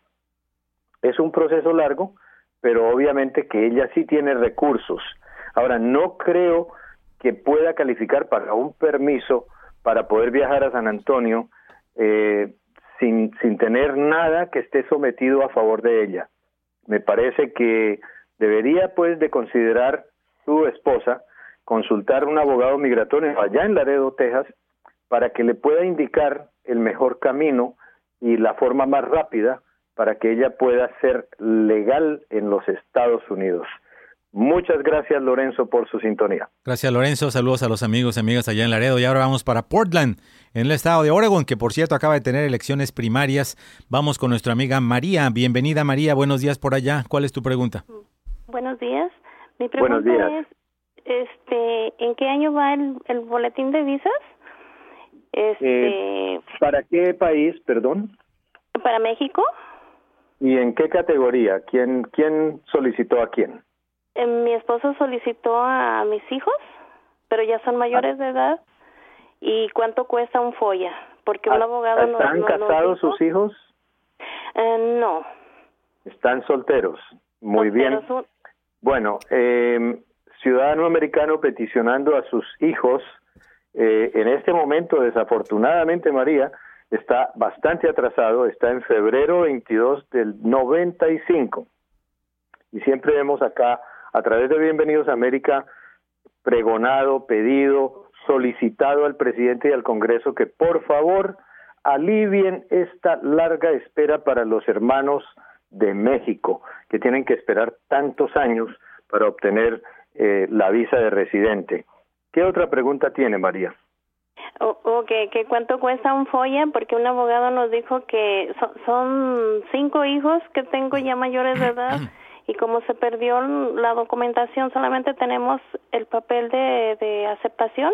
Speaker 3: Es un proceso largo, pero obviamente que ella sí tiene recursos. Ahora, no creo que pueda calificar para un permiso para poder viajar a San Antonio eh, sin, sin tener nada que esté sometido a favor de ella. Me parece que debería, pues, de considerar su esposa consultar un abogado migratorio allá en Laredo, Texas, para que le pueda indicar el mejor camino y la forma más rápida para que ella pueda ser legal en los Estados Unidos. Muchas gracias, Lorenzo, por su sintonía.
Speaker 2: Gracias, Lorenzo. Saludos a los amigos y amigas allá en Laredo. Y ahora vamos para Portland, en el estado de Oregon, que por cierto acaba de tener elecciones primarias. Vamos con nuestra amiga María. Bienvenida, María. Buenos días por allá. ¿Cuál es tu pregunta?
Speaker 6: Buenos días. Mi pregunta
Speaker 3: Buenos días.
Speaker 6: es, este, ¿en qué año va el, el boletín de visas? Este,
Speaker 3: Eh, ¿Para qué país, perdón?
Speaker 6: para México.
Speaker 3: ¿Y en qué categoría? ¿Quién, quién solicitó a quién?
Speaker 6: Eh, mi esposo solicitó a mis hijos, pero ya son mayores de edad. ¿Y cuánto cuesta un FOIA? Porque un abogado no...
Speaker 3: ¿Están
Speaker 6: no,
Speaker 3: casados
Speaker 6: no
Speaker 3: sus hijos?
Speaker 6: Eh, no.
Speaker 3: Están solteros. Muy bien.
Speaker 6: Son...
Speaker 3: Bueno, eh, ciudadano americano peticionando a sus hijos, eh, en este momento, desafortunadamente, María, está bastante atrasado, está en febrero veintidós del noventa y cinco. Y siempre vemos acá, a través de Bienvenidos a América, pregonado, pedido, solicitado al presidente y al Congreso que por favor alivien esta larga espera para los hermanos de México, que tienen que esperar tantos años para obtener eh, la visa de residente. ¿Qué otra pregunta tiene, María?
Speaker 6: O, ok, ¿que cuánto cuesta un FOIA? Porque un abogado nos dijo que so, son cinco hijos que tengo ya mayores de edad y como se perdió la documentación, solamente tenemos el papel de, de aceptación.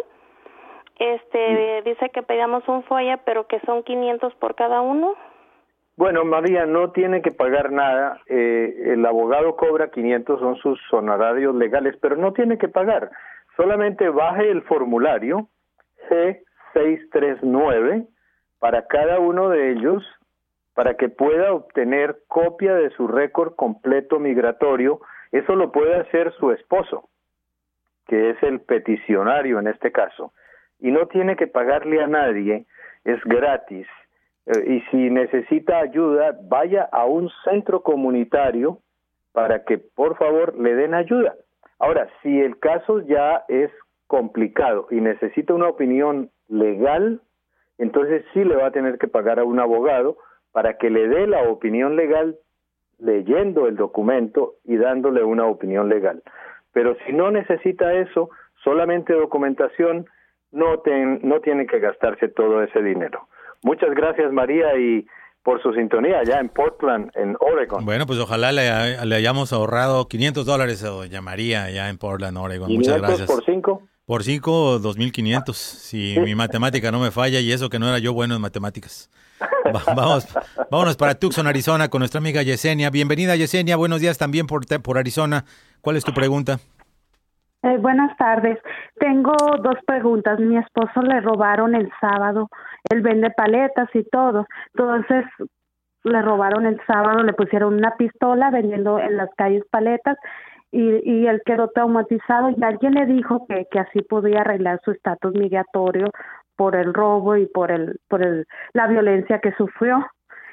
Speaker 6: Este mm. dice que pedamos un FOIA, pero que son quinientos por cada uno.
Speaker 3: Bueno, María, no tiene que pagar nada. Eh, el abogado cobra quinientos, son sus honorarios legales, pero no tiene que pagar. Solamente baje el formulario G seiscientos treinta y nueve para cada uno de ellos, para que pueda obtener copia de su récord completo migratorio. Eso lo puede hacer su esposo, que es el peticionario en este caso, y no tiene que pagarle a nadie, es gratis. Eh, y si necesita ayuda, vaya a un centro comunitario para que por favor le den ayuda. Ahora, si el caso ya es complicado y necesita una opinión legal, entonces sí le va a tener que pagar a un abogado para que le dé la opinión legal leyendo el documento y dándole una opinión legal. Pero si no necesita eso, solamente documentación, no, ten, no tiene que gastarse todo ese dinero. Muchas gracias, María, y por su sintonía allá en Portland, en Oregon.
Speaker 2: Bueno, pues ojalá le, le hayamos ahorrado quinientos dólares a doña María allá en Portland, Oregon. Muchas gracias.
Speaker 3: ¿por cinco?
Speaker 2: Por cinco, dos mil quinientos, si mi matemática no me falla, y eso que no era yo bueno en matemáticas. Va, vamos, vámonos para Tucson, Arizona, con nuestra amiga Yesenia. Bienvenida, Yesenia, buenos días también por, por Arizona. ¿Cuál es tu pregunta?
Speaker 9: Eh, buenas tardes. Tengo dos preguntas. Mi esposo le robaron el sábado. Él vende paletas y todo. Entonces le robaron el sábado, le pusieron una pistola vendiendo en las calles paletas y, y él quedó traumatizado y alguien le dijo que, que así podía arreglar su estatus migratorio por el robo y por el por el la violencia que sufrió.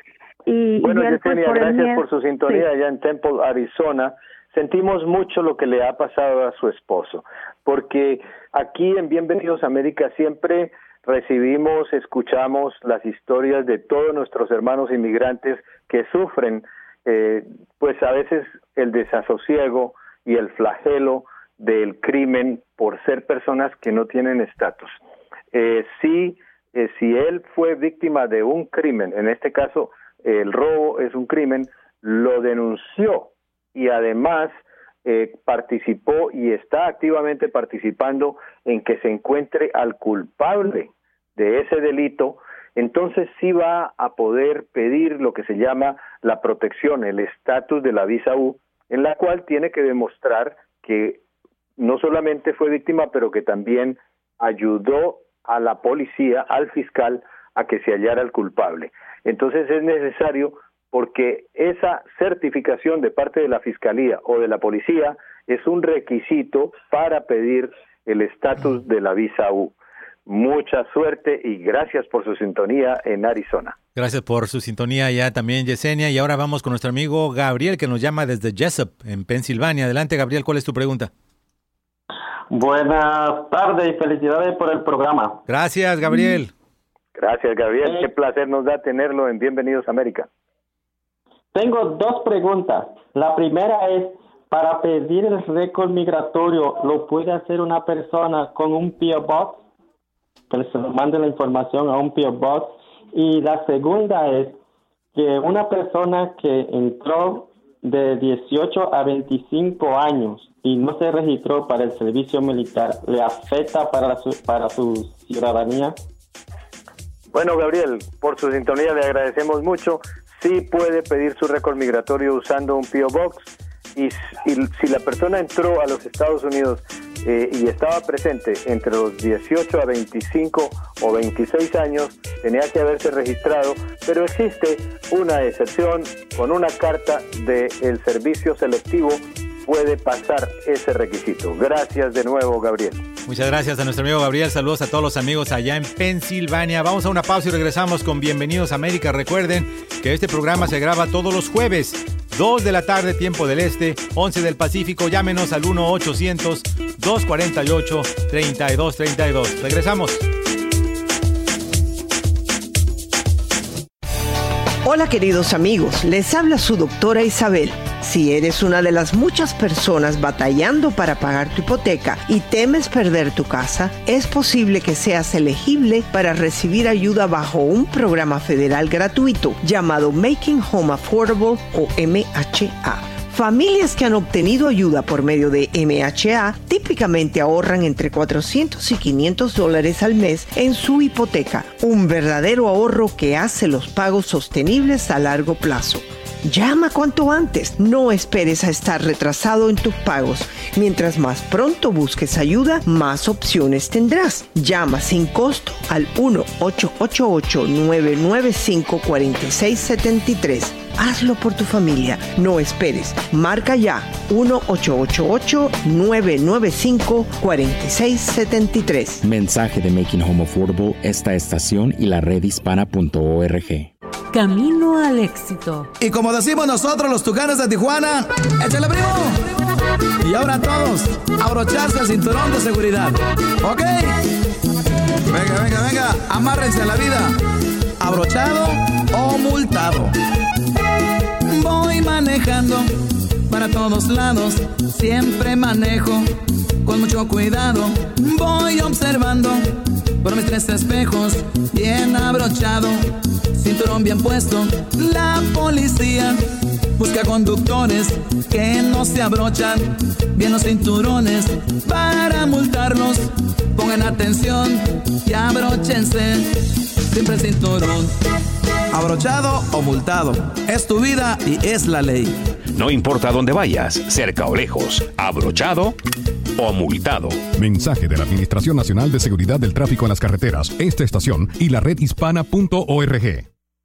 Speaker 9: Y,
Speaker 3: bueno,
Speaker 9: y él,
Speaker 3: Yesenia,
Speaker 9: pues, por
Speaker 3: gracias
Speaker 9: miedo,
Speaker 3: por su sintonía
Speaker 9: sí.
Speaker 3: allá en Temple, Arizona. Sentimos mucho lo que le ha pasado a su esposo, porque aquí en Bienvenidos a América siempre recibimos, escuchamos las historias de todos nuestros hermanos inmigrantes que sufren, eh, pues a veces el desasosiego y el flagelo del crimen por ser personas que no tienen estatus. Eh, sí, eh, si él fue víctima de un crimen, en este caso el robo es un crimen, lo denunció y además eh, participó y está activamente participando en que se encuentre al culpable de ese delito, entonces sí va a poder pedir lo que se llama la protección, el estatus de la visa U, en la cual tiene que demostrar que no solamente fue víctima, pero que también ayudó a la policía, al fiscal, a que se hallara el culpable. Entonces es necesario, porque esa certificación de parte de la Fiscalía o de la Policía es un requisito para pedir el estatus de la visa U. Mucha suerte y gracias por su sintonía en Arizona.
Speaker 2: Gracias por su sintonía ya también, Yesenia. Y ahora vamos con nuestro amigo Gabriel, que nos llama desde Jessup, en Pensilvania. Adelante, Gabriel, ¿cuál es tu pregunta?
Speaker 10: Buenas tardes y felicidades por el programa.
Speaker 2: Gracias, Gabriel.
Speaker 3: Gracias, Gabriel. Qué placer nos da tenerlo en Bienvenidos a América.
Speaker 10: Tengo dos preguntas. La primera es, para pedir el récord migratorio, ¿lo puede hacer una persona con un P O Box? Que se le mande la información a un P O Box. Y la segunda es que una persona que entró de dieciocho a veinticinco años y no se registró para el servicio militar, ¿le afecta para su, para su ciudadanía?
Speaker 3: Bueno, Gabriel, por su sintonía le agradecemos mucho. sí puede pedir su récord migratorio usando un P O Box. Y, y si la persona entró a los Estados Unidos eh, y estaba presente entre los dieciocho a veinticinco o veintiséis años, tenía que haberse registrado, pero existe una excepción. Con una carta del servicio selectivo puede pasar ese requisito. Gracias de nuevo, Gabriel.
Speaker 2: Muchas gracias a nuestro amigo Gabriel. Saludos a todos los amigos allá en Pensilvania. Vamos a una pausa y regresamos con Bienvenidos a América. Recuerden que este programa se graba todos los jueves, dos de la tarde, tiempo del este, once del Pacífico. Llámenos al uno ochocientos, dos cuatro ocho, tres dos tres dos. Regresamos.
Speaker 7: Hola queridos amigos, les habla su doctora Isabel. Si eres una de las muchas personas batallando para pagar tu hipoteca y temes perder tu casa, es posible que seas elegible para recibir ayuda bajo un programa federal gratuito llamado Making Home Affordable o M H A. Familias que han obtenido ayuda por medio de M H A típicamente ahorran entre cuatrocientos y quinientos dólares al mes en su hipoteca, un verdadero ahorro que hace los pagos sostenibles a largo plazo. Llama cuanto antes, no esperes a estar retrasado en tus pagos. Mientras más pronto busques ayuda, más opciones tendrás. Llama sin costo al uno ocho ocho ocho, nueve nueve cinco, cuatro seis siete tres. Hazlo por tu familia, no esperes. Marca ya uno ocho ocho ocho, nueve nueve cinco, cuatro seis siete tres.
Speaker 8: Mensaje de Making Home Affordable, esta estación y la red hispana punto org.
Speaker 18: Camino al éxito.
Speaker 12: Y como decimos nosotros los tucanes de Tijuana, ¡échale, primo! Y ahora todos, abrocharse el cinturón de seguridad, ¿ok? Venga, venga, venga, amárrense a la vida. ¿Abrochado o multado? Voy manejando para todos lados, siempre manejo con mucho cuidado. Voy observando por mis tres espejos, bien abrochado, cinturón bien puesto. La policía busca conductores que no se abrochan bien los cinturones. Para multarlos, pongan atención y abróchense siempre el cinturón. Abrochado o multado, es tu vida y es la ley.
Speaker 13: No importa dónde vayas, cerca o lejos, abrochado o multado.
Speaker 11: Mensaje de la Administración Nacional de Seguridad del Tráfico en las Carreteras, esta estación y la red hispana punto org.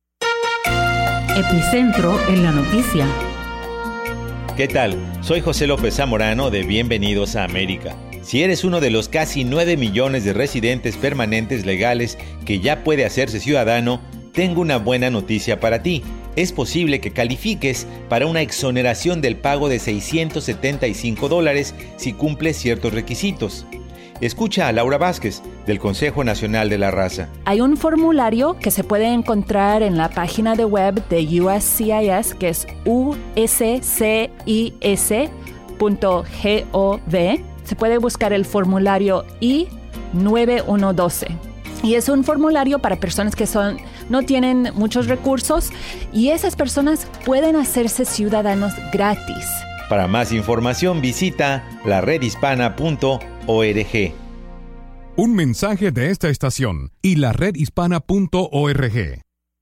Speaker 18: Epicentro en la noticia.
Speaker 2: ¿Qué tal? Soy José López Zamorano de Bienvenidos a América. Si eres uno de los casi nueve millones de residentes permanentes legales que ya puede hacerse ciudadano, tengo una buena noticia para ti. Es posible que califiques para una exoneración del pago de seiscientos setenta y cinco dólares si cumples ciertos requisitos. Escucha a Laura Vázquez, del Consejo Nacional de la Raza.
Speaker 19: Hay un formulario que se puede encontrar en la página de web de U S C I S, que es u s c i s punto gov. Se puede buscar el formulario I nueve uno uno dos. Y es un formulario para personas que son, no tienen muchos recursos, y esas personas pueden hacerse ciudadanos gratis.
Speaker 2: Para más información visita la red hispana punto org.
Speaker 11: Un mensaje de esta estación y la red hispana punto org.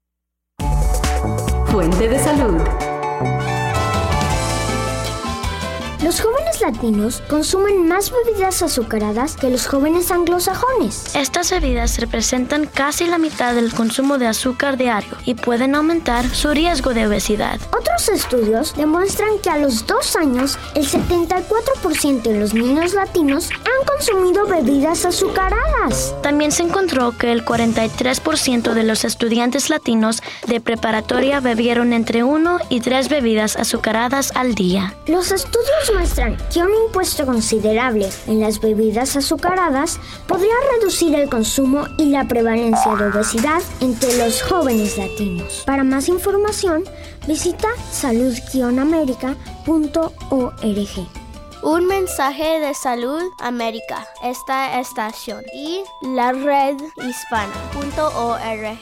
Speaker 18: Fuente de salud.
Speaker 14: Los jóvenes latinos consumen más bebidas azucaradas que los jóvenes anglosajones. Estas bebidas representan casi la mitad del consumo de azúcar diario y pueden aumentar su riesgo de obesidad. Otros estudios demuestran que a los dos años, el setenta y cuatro por ciento de los niños latinos han consumido bebidas azucaradas. También se encontró que el cuarenta y tres por ciento de los estudiantes latinos de preparatoria bebieron entre uno y tres bebidas azucaradas al día. Los estudios muestran que un impuesto considerable en las bebidas azucaradas podría reducir el consumo y la prevalencia de obesidad entre los jóvenes latinos. Para más información, visita salud guion america punto org. Un mensaje de Salud América, esta estación y la red hispana punto org.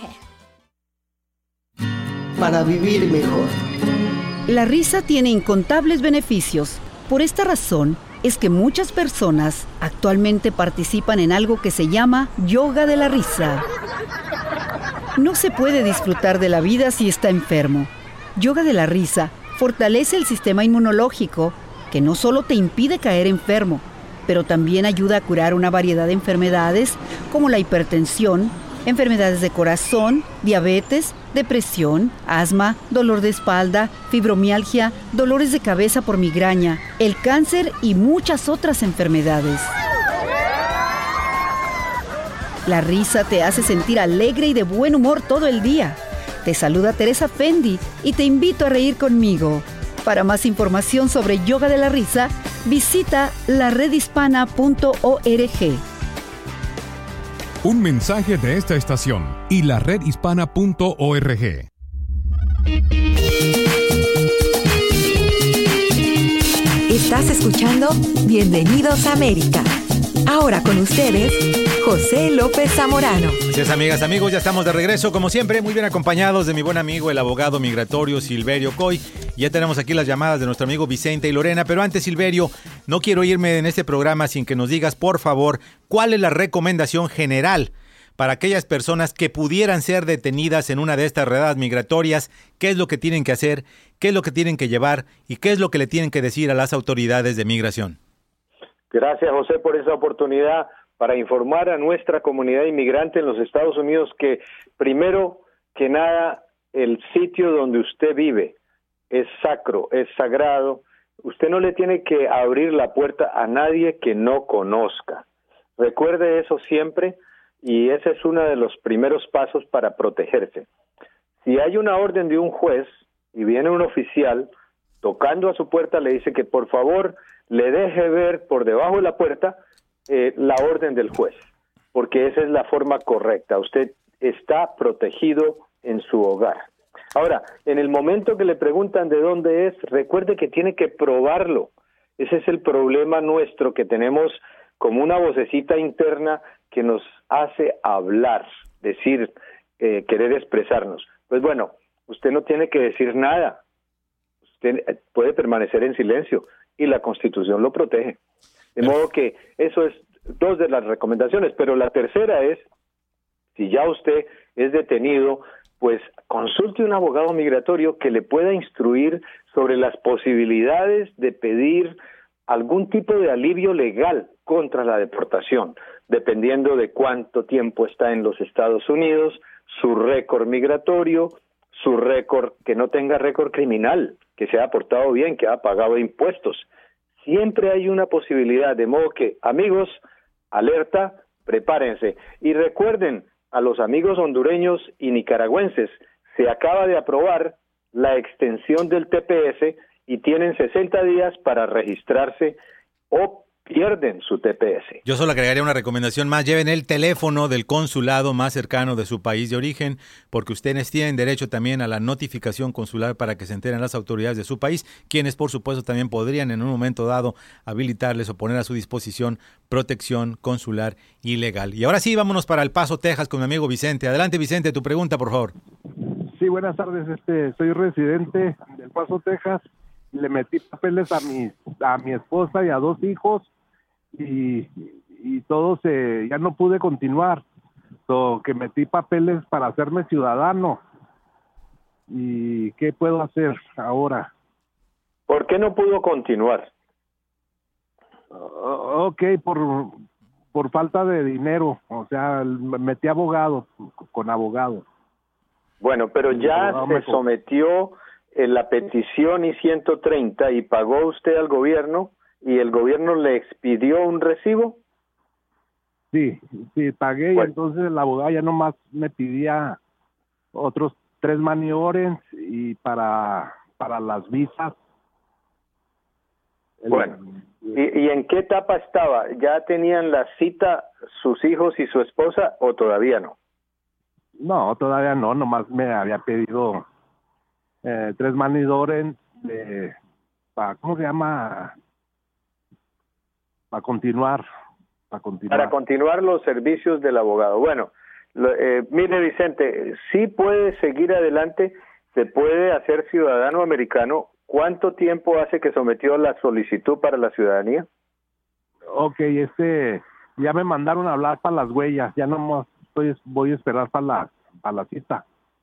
Speaker 16: Para vivir mejor.
Speaker 25: La risa tiene incontables beneficios. Por esta razón es que muchas personas actualmente participan en algo que se llama yoga de la risa. No se puede disfrutar de la vida si está enfermo. Yoga de la risa fortalece el sistema inmunológico, que no solo te impide caer enfermo, pero también ayuda a curar una variedad de enfermedades como la hipertensión, enfermedades de corazón, diabetes, depresión, asma, dolor de espalda, fibromialgia, dolores de cabeza por migraña, el cáncer y muchas otras enfermedades. La risa te hace sentir alegre y de buen humor todo el día. Te saluda Teresa Fendi y te invito a reír conmigo. Para más información sobre yoga de la risa, visita la red hispana punto org.
Speaker 11: Un mensaje de esta estación y la red hispana punto org.
Speaker 1: Estás escuchando Bienvenidos a América. Ahora con ustedes, José López Zamorano.
Speaker 2: Gracias, amigas, amigos, ya estamos de regreso, como siempre, muy bien acompañados de mi buen amigo, el abogado migratorio Silverio Coy. Ya tenemos aquí las llamadas de nuestro amigo Vicente y Lorena, pero antes, Silverio, no quiero irme en este programa sin que nos digas, por favor, cuál es la recomendación general para aquellas personas que pudieran ser detenidas en una de estas redadas migratorias. ¿Qué es lo que tienen que hacer? ¿Qué es lo que tienen que llevar? ¿Y qué es lo que le tienen que decir a las autoridades de migración?
Speaker 3: Gracias, José, por esa oportunidad para informar a nuestra comunidad inmigrante en los Estados Unidos que, primero que nada, el sitio donde usted vive es sacro, es sagrado. Usted no le tiene que abrir la puerta a nadie que no conozca. Recuerde eso siempre, y ese es uno de los primeros pasos para protegerse. Si hay una orden de un juez y viene un oficial tocando a su puerta, le dice que por favor le deje ver por debajo de la puerta eh, la orden del juez, porque esa es la forma correcta. Usted está protegido en su hogar. Ahora, en el momento que le preguntan de dónde es, recuerde que tiene que probarlo. Ese es el problema nuestro, que tenemos como una vocecita interna que nos hace hablar, decir, eh, querer expresarnos. Pues bueno, usted no tiene que decir nada. Usted puede permanecer en silencio y la Constitución lo protege. De modo que eso es dos de las recomendaciones, pero la tercera es, si ya usted es detenido, pues consulte un abogado migratorio que le pueda instruir sobre las posibilidades de pedir algún tipo de alivio legal contra la deportación, dependiendo de cuánto tiempo está en los Estados Unidos, su récord migratorio, su récord, que no tenga récord criminal, que se haya portado bien, que haya pagado impuestos. Siempre hay una posibilidad, de modo que, amigos, alerta, prepárense. Y recuerden, a los amigos hondureños y nicaragüenses, se acaba de aprobar la extensión del T P S y tienen sesenta días para registrarse o pierden su T P S.
Speaker 2: Yo solo agregaría una recomendación más: lleven el teléfono del consulado más cercano de su país de origen, porque ustedes tienen derecho también a la notificación consular para que se enteren las autoridades de su país, quienes por supuesto también podrían en un momento dado habilitarles o poner a su disposición protección consular y legal. Y ahora sí, vámonos para El Paso, Texas, con mi amigo Vicente. Adelante, Vicente, tu pregunta, por favor.
Speaker 4: Sí, buenas tardes. Este, soy residente del Paso, Texas. Le metí papeles a mi a mi esposa y a dos hijos y, y todo se ya no pude continuar. So, que metí papeles para hacerme ciudadano. ¿Y qué puedo hacer ahora?
Speaker 3: ¿Por qué no pudo continuar?
Speaker 4: Uh, ok, por por falta de dinero. O sea, metí abogado, con abogado.
Speaker 3: Bueno, pero ya se sometió en la petición I ciento treinta y pagó usted al gobierno y el gobierno le expidió un recibo.
Speaker 4: Sí, sí, pagué bueno. Y entonces el abogado ya nomás me pedía otros tres money orders y para, para las visas.
Speaker 3: Bueno, ¿y, ¿y en qué etapa estaba? ¿Ya tenían la cita sus hijos y su esposa o todavía no?
Speaker 4: No, todavía no, nomás me había pedido eh, tres money orders de, para, ¿cómo se llama? Para continuar, para continuar.
Speaker 3: Para continuar los servicios del abogado. Bueno, lo, eh, mire Vicente, sí puede seguir adelante, se puede hacer ciudadano americano. ¿Cuánto tiempo hace que sometió la solicitud para la ciudadanía?
Speaker 4: Ok, este, ya me mandaron a hablar para las huellas, ya no más estoy, voy a esperar para la, para la cita.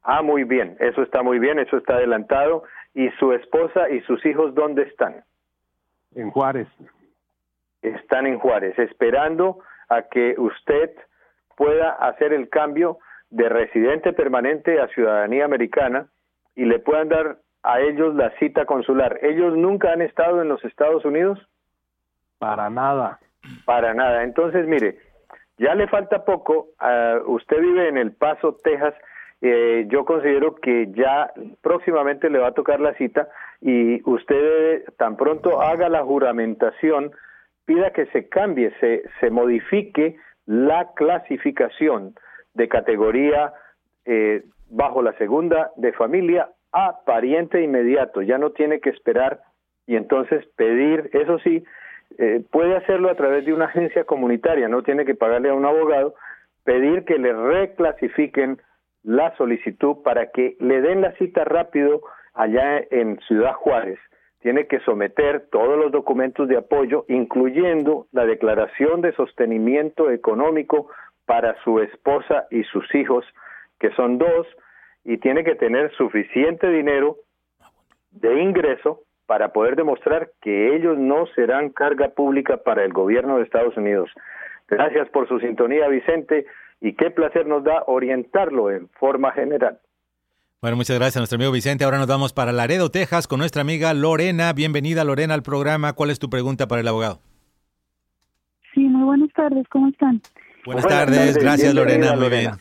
Speaker 3: Ah, muy bien, eso está muy bien, eso está adelantado. ¿Y su esposa y sus hijos dónde están?
Speaker 4: En Juárez.
Speaker 3: Están en Juárez, esperando a que usted pueda hacer el cambio de residente permanente a ciudadanía americana y le puedan dar a ellos la cita consular. ¿Ellos nunca han estado en los Estados Unidos?
Speaker 4: Para nada.
Speaker 3: Para nada. Entonces, mire, ya le falta poco. Uh, usted vive en El Paso, Texas. Eh, yo considero que ya próximamente le va a tocar la cita y usted debe, tan pronto haga la juramentación, pida que se cambie, se, se modifique la clasificación de categoría eh, bajo la segunda de familia a pariente inmediato. Ya no tiene que esperar y entonces pedir, eso sí, eh, puede hacerlo a través de una agencia comunitaria, no tiene que pagarle a un abogado, pedir que le reclasifiquen la solicitud para que le den la cita rápido allá en Ciudad Juárez. Tiene que someter todos los documentos de apoyo, incluyendo la declaración de sostenimiento económico para su esposa y sus hijos, que son dos, y tiene que tener suficiente dinero de ingreso para poder demostrar que ellos no serán carga pública para el gobierno de Estados Unidos. Gracias por su sintonía, Vicente, y qué placer nos da orientarlo en forma general.
Speaker 2: Bueno, muchas gracias a nuestro amigo Vicente. Ahora nos vamos para Laredo, Texas, con nuestra amiga Lorena. Bienvenida, Lorena, al programa. ¿Cuál es tu pregunta para el abogado?
Speaker 15: Sí, muy buenas tardes. ¿Cómo están?
Speaker 2: Buenas, buenas tardes. tardes. Gracias, Lorena. Muy bien.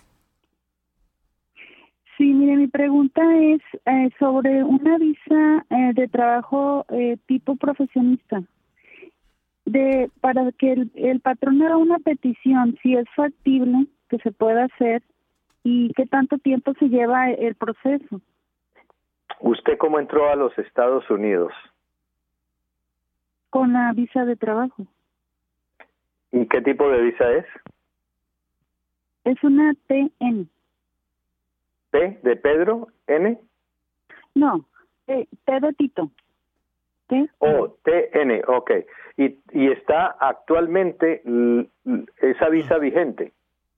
Speaker 15: Sí, mire, mi pregunta es eh, sobre una visa eh, de trabajo eh, tipo profesionista. De para que el, el patrón haga una petición, si es factible que se pueda hacer y qué tanto tiempo se lleva el proceso.
Speaker 3: ¿Usted cómo entró a los Estados Unidos?
Speaker 15: Con la visa de trabajo.
Speaker 3: ¿Y qué tipo de visa es?
Speaker 15: Es una T N.
Speaker 3: ¿P de Pedro? ¿N?
Speaker 15: No, T, T de Tito. ¿T?
Speaker 3: Oh, T N, ok. Y, y está actualmente l, l, esa visa vigente.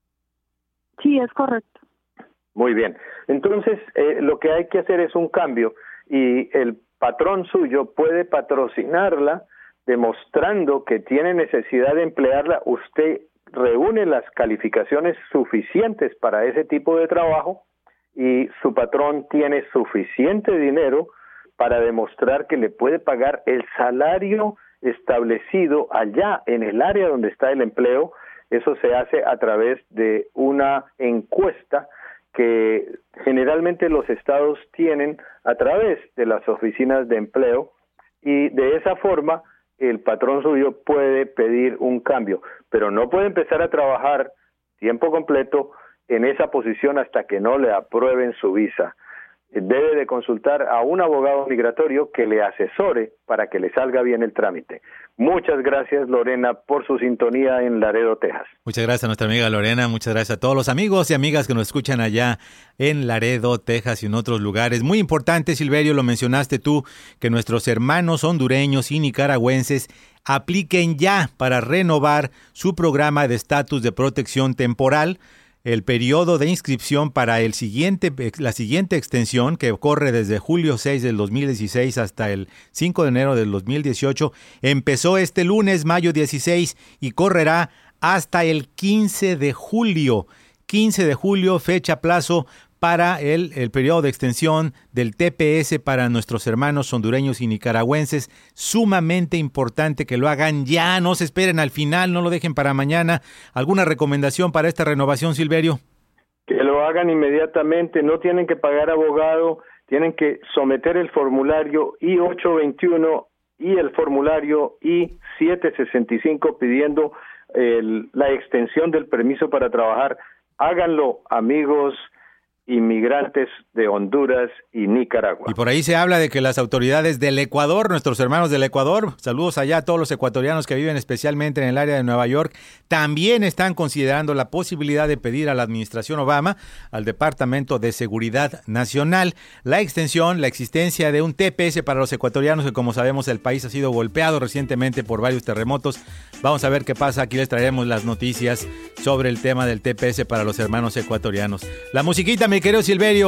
Speaker 15: Sí, es correcto.
Speaker 3: Muy bien. Entonces, eh, lo que hay que hacer es un cambio y el patrón suyo puede patrocinarla demostrando que tiene necesidad de emplearla. Usted reúne las calificaciones suficientes para ese tipo de trabajo y su patrón tiene suficiente dinero para demostrar que le puede pagar el salario establecido allá en el área donde está el empleo. Eso se hace a través de una encuesta que generalmente los estados tienen a través de las oficinas de empleo y de esa forma el patrón suyo puede pedir un cambio, pero no puede empezar a trabajar tiempo completo en esa posición hasta que no le aprueben su visa. Debe de consultar a un abogado migratorio que le asesore para que le salga bien el trámite. Muchas gracias, Lorena, por su sintonía en Laredo, Texas.
Speaker 2: Muchas gracias a nuestra amiga Lorena, muchas gracias a todos los amigos y amigas que nos escuchan allá en Laredo, Texas y en otros lugares. Muy importante, Silverio, lo mencionaste tú, que nuestros hermanos hondureños y nicaragüenses apliquen ya para renovar su programa de estatus de protección temporal. El periodo de inscripción para el siguiente, la siguiente extensión, que corre desde julio seis del dos mil dieciséis hasta el cinco de enero del dos mil dieciocho, empezó este lunes, mayo dieciséis, y correrá hasta el quince de julio. quince de julio, fecha plazo para el, el periodo de extensión del T P S para nuestros hermanos hondureños y nicaragüenses. Sumamente importante que lo hagan ya, no se esperen al final, no lo dejen para mañana. ¿Alguna recomendación para esta renovación, Silverio?
Speaker 3: Que lo hagan inmediatamente, no tienen que pagar abogado, tienen que someter el formulario I ocho veintiuno y el formulario I siete sesenta y cinco pidiendo el, la extensión del permiso para trabajar. Háganlo, amigos inmigrantes de Honduras y Nicaragua.
Speaker 2: Y por ahí se habla de que las autoridades del Ecuador, nuestros hermanos del Ecuador, saludos allá a todos los ecuatorianos que viven especialmente en el área de Nueva York, también están considerando la posibilidad de pedir a la administración Obama, al Departamento de Seguridad Nacional, la extensión, la existencia de un T P S para los ecuatorianos, que como sabemos el país ha sido golpeado recientemente por varios terremotos. Vamos a ver qué pasa, aquí les traeremos las noticias sobre el tema del T P S para los hermanos ecuatorianos. La musiquita, mi querido Silverio,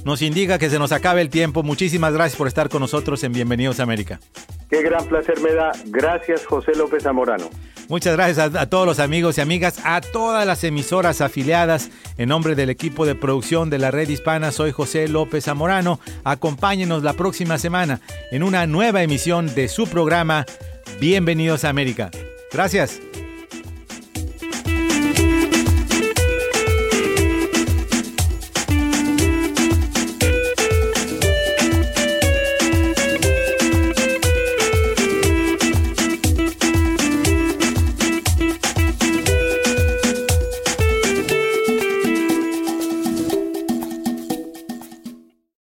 Speaker 2: nos indica que se nos acabe el tiempo. Muchísimas gracias por estar con nosotros en Bienvenidos a América.
Speaker 3: Qué gran placer me da. Gracias, José López Zamorano.
Speaker 2: Muchas gracias a, a todos los amigos y amigas, a todas las emisoras afiliadas. En nombre del equipo de producción de la Red Hispana, soy José López Zamorano. Acompáñenos la próxima semana en una nueva emisión de su programa Bienvenidos a América. Gracias.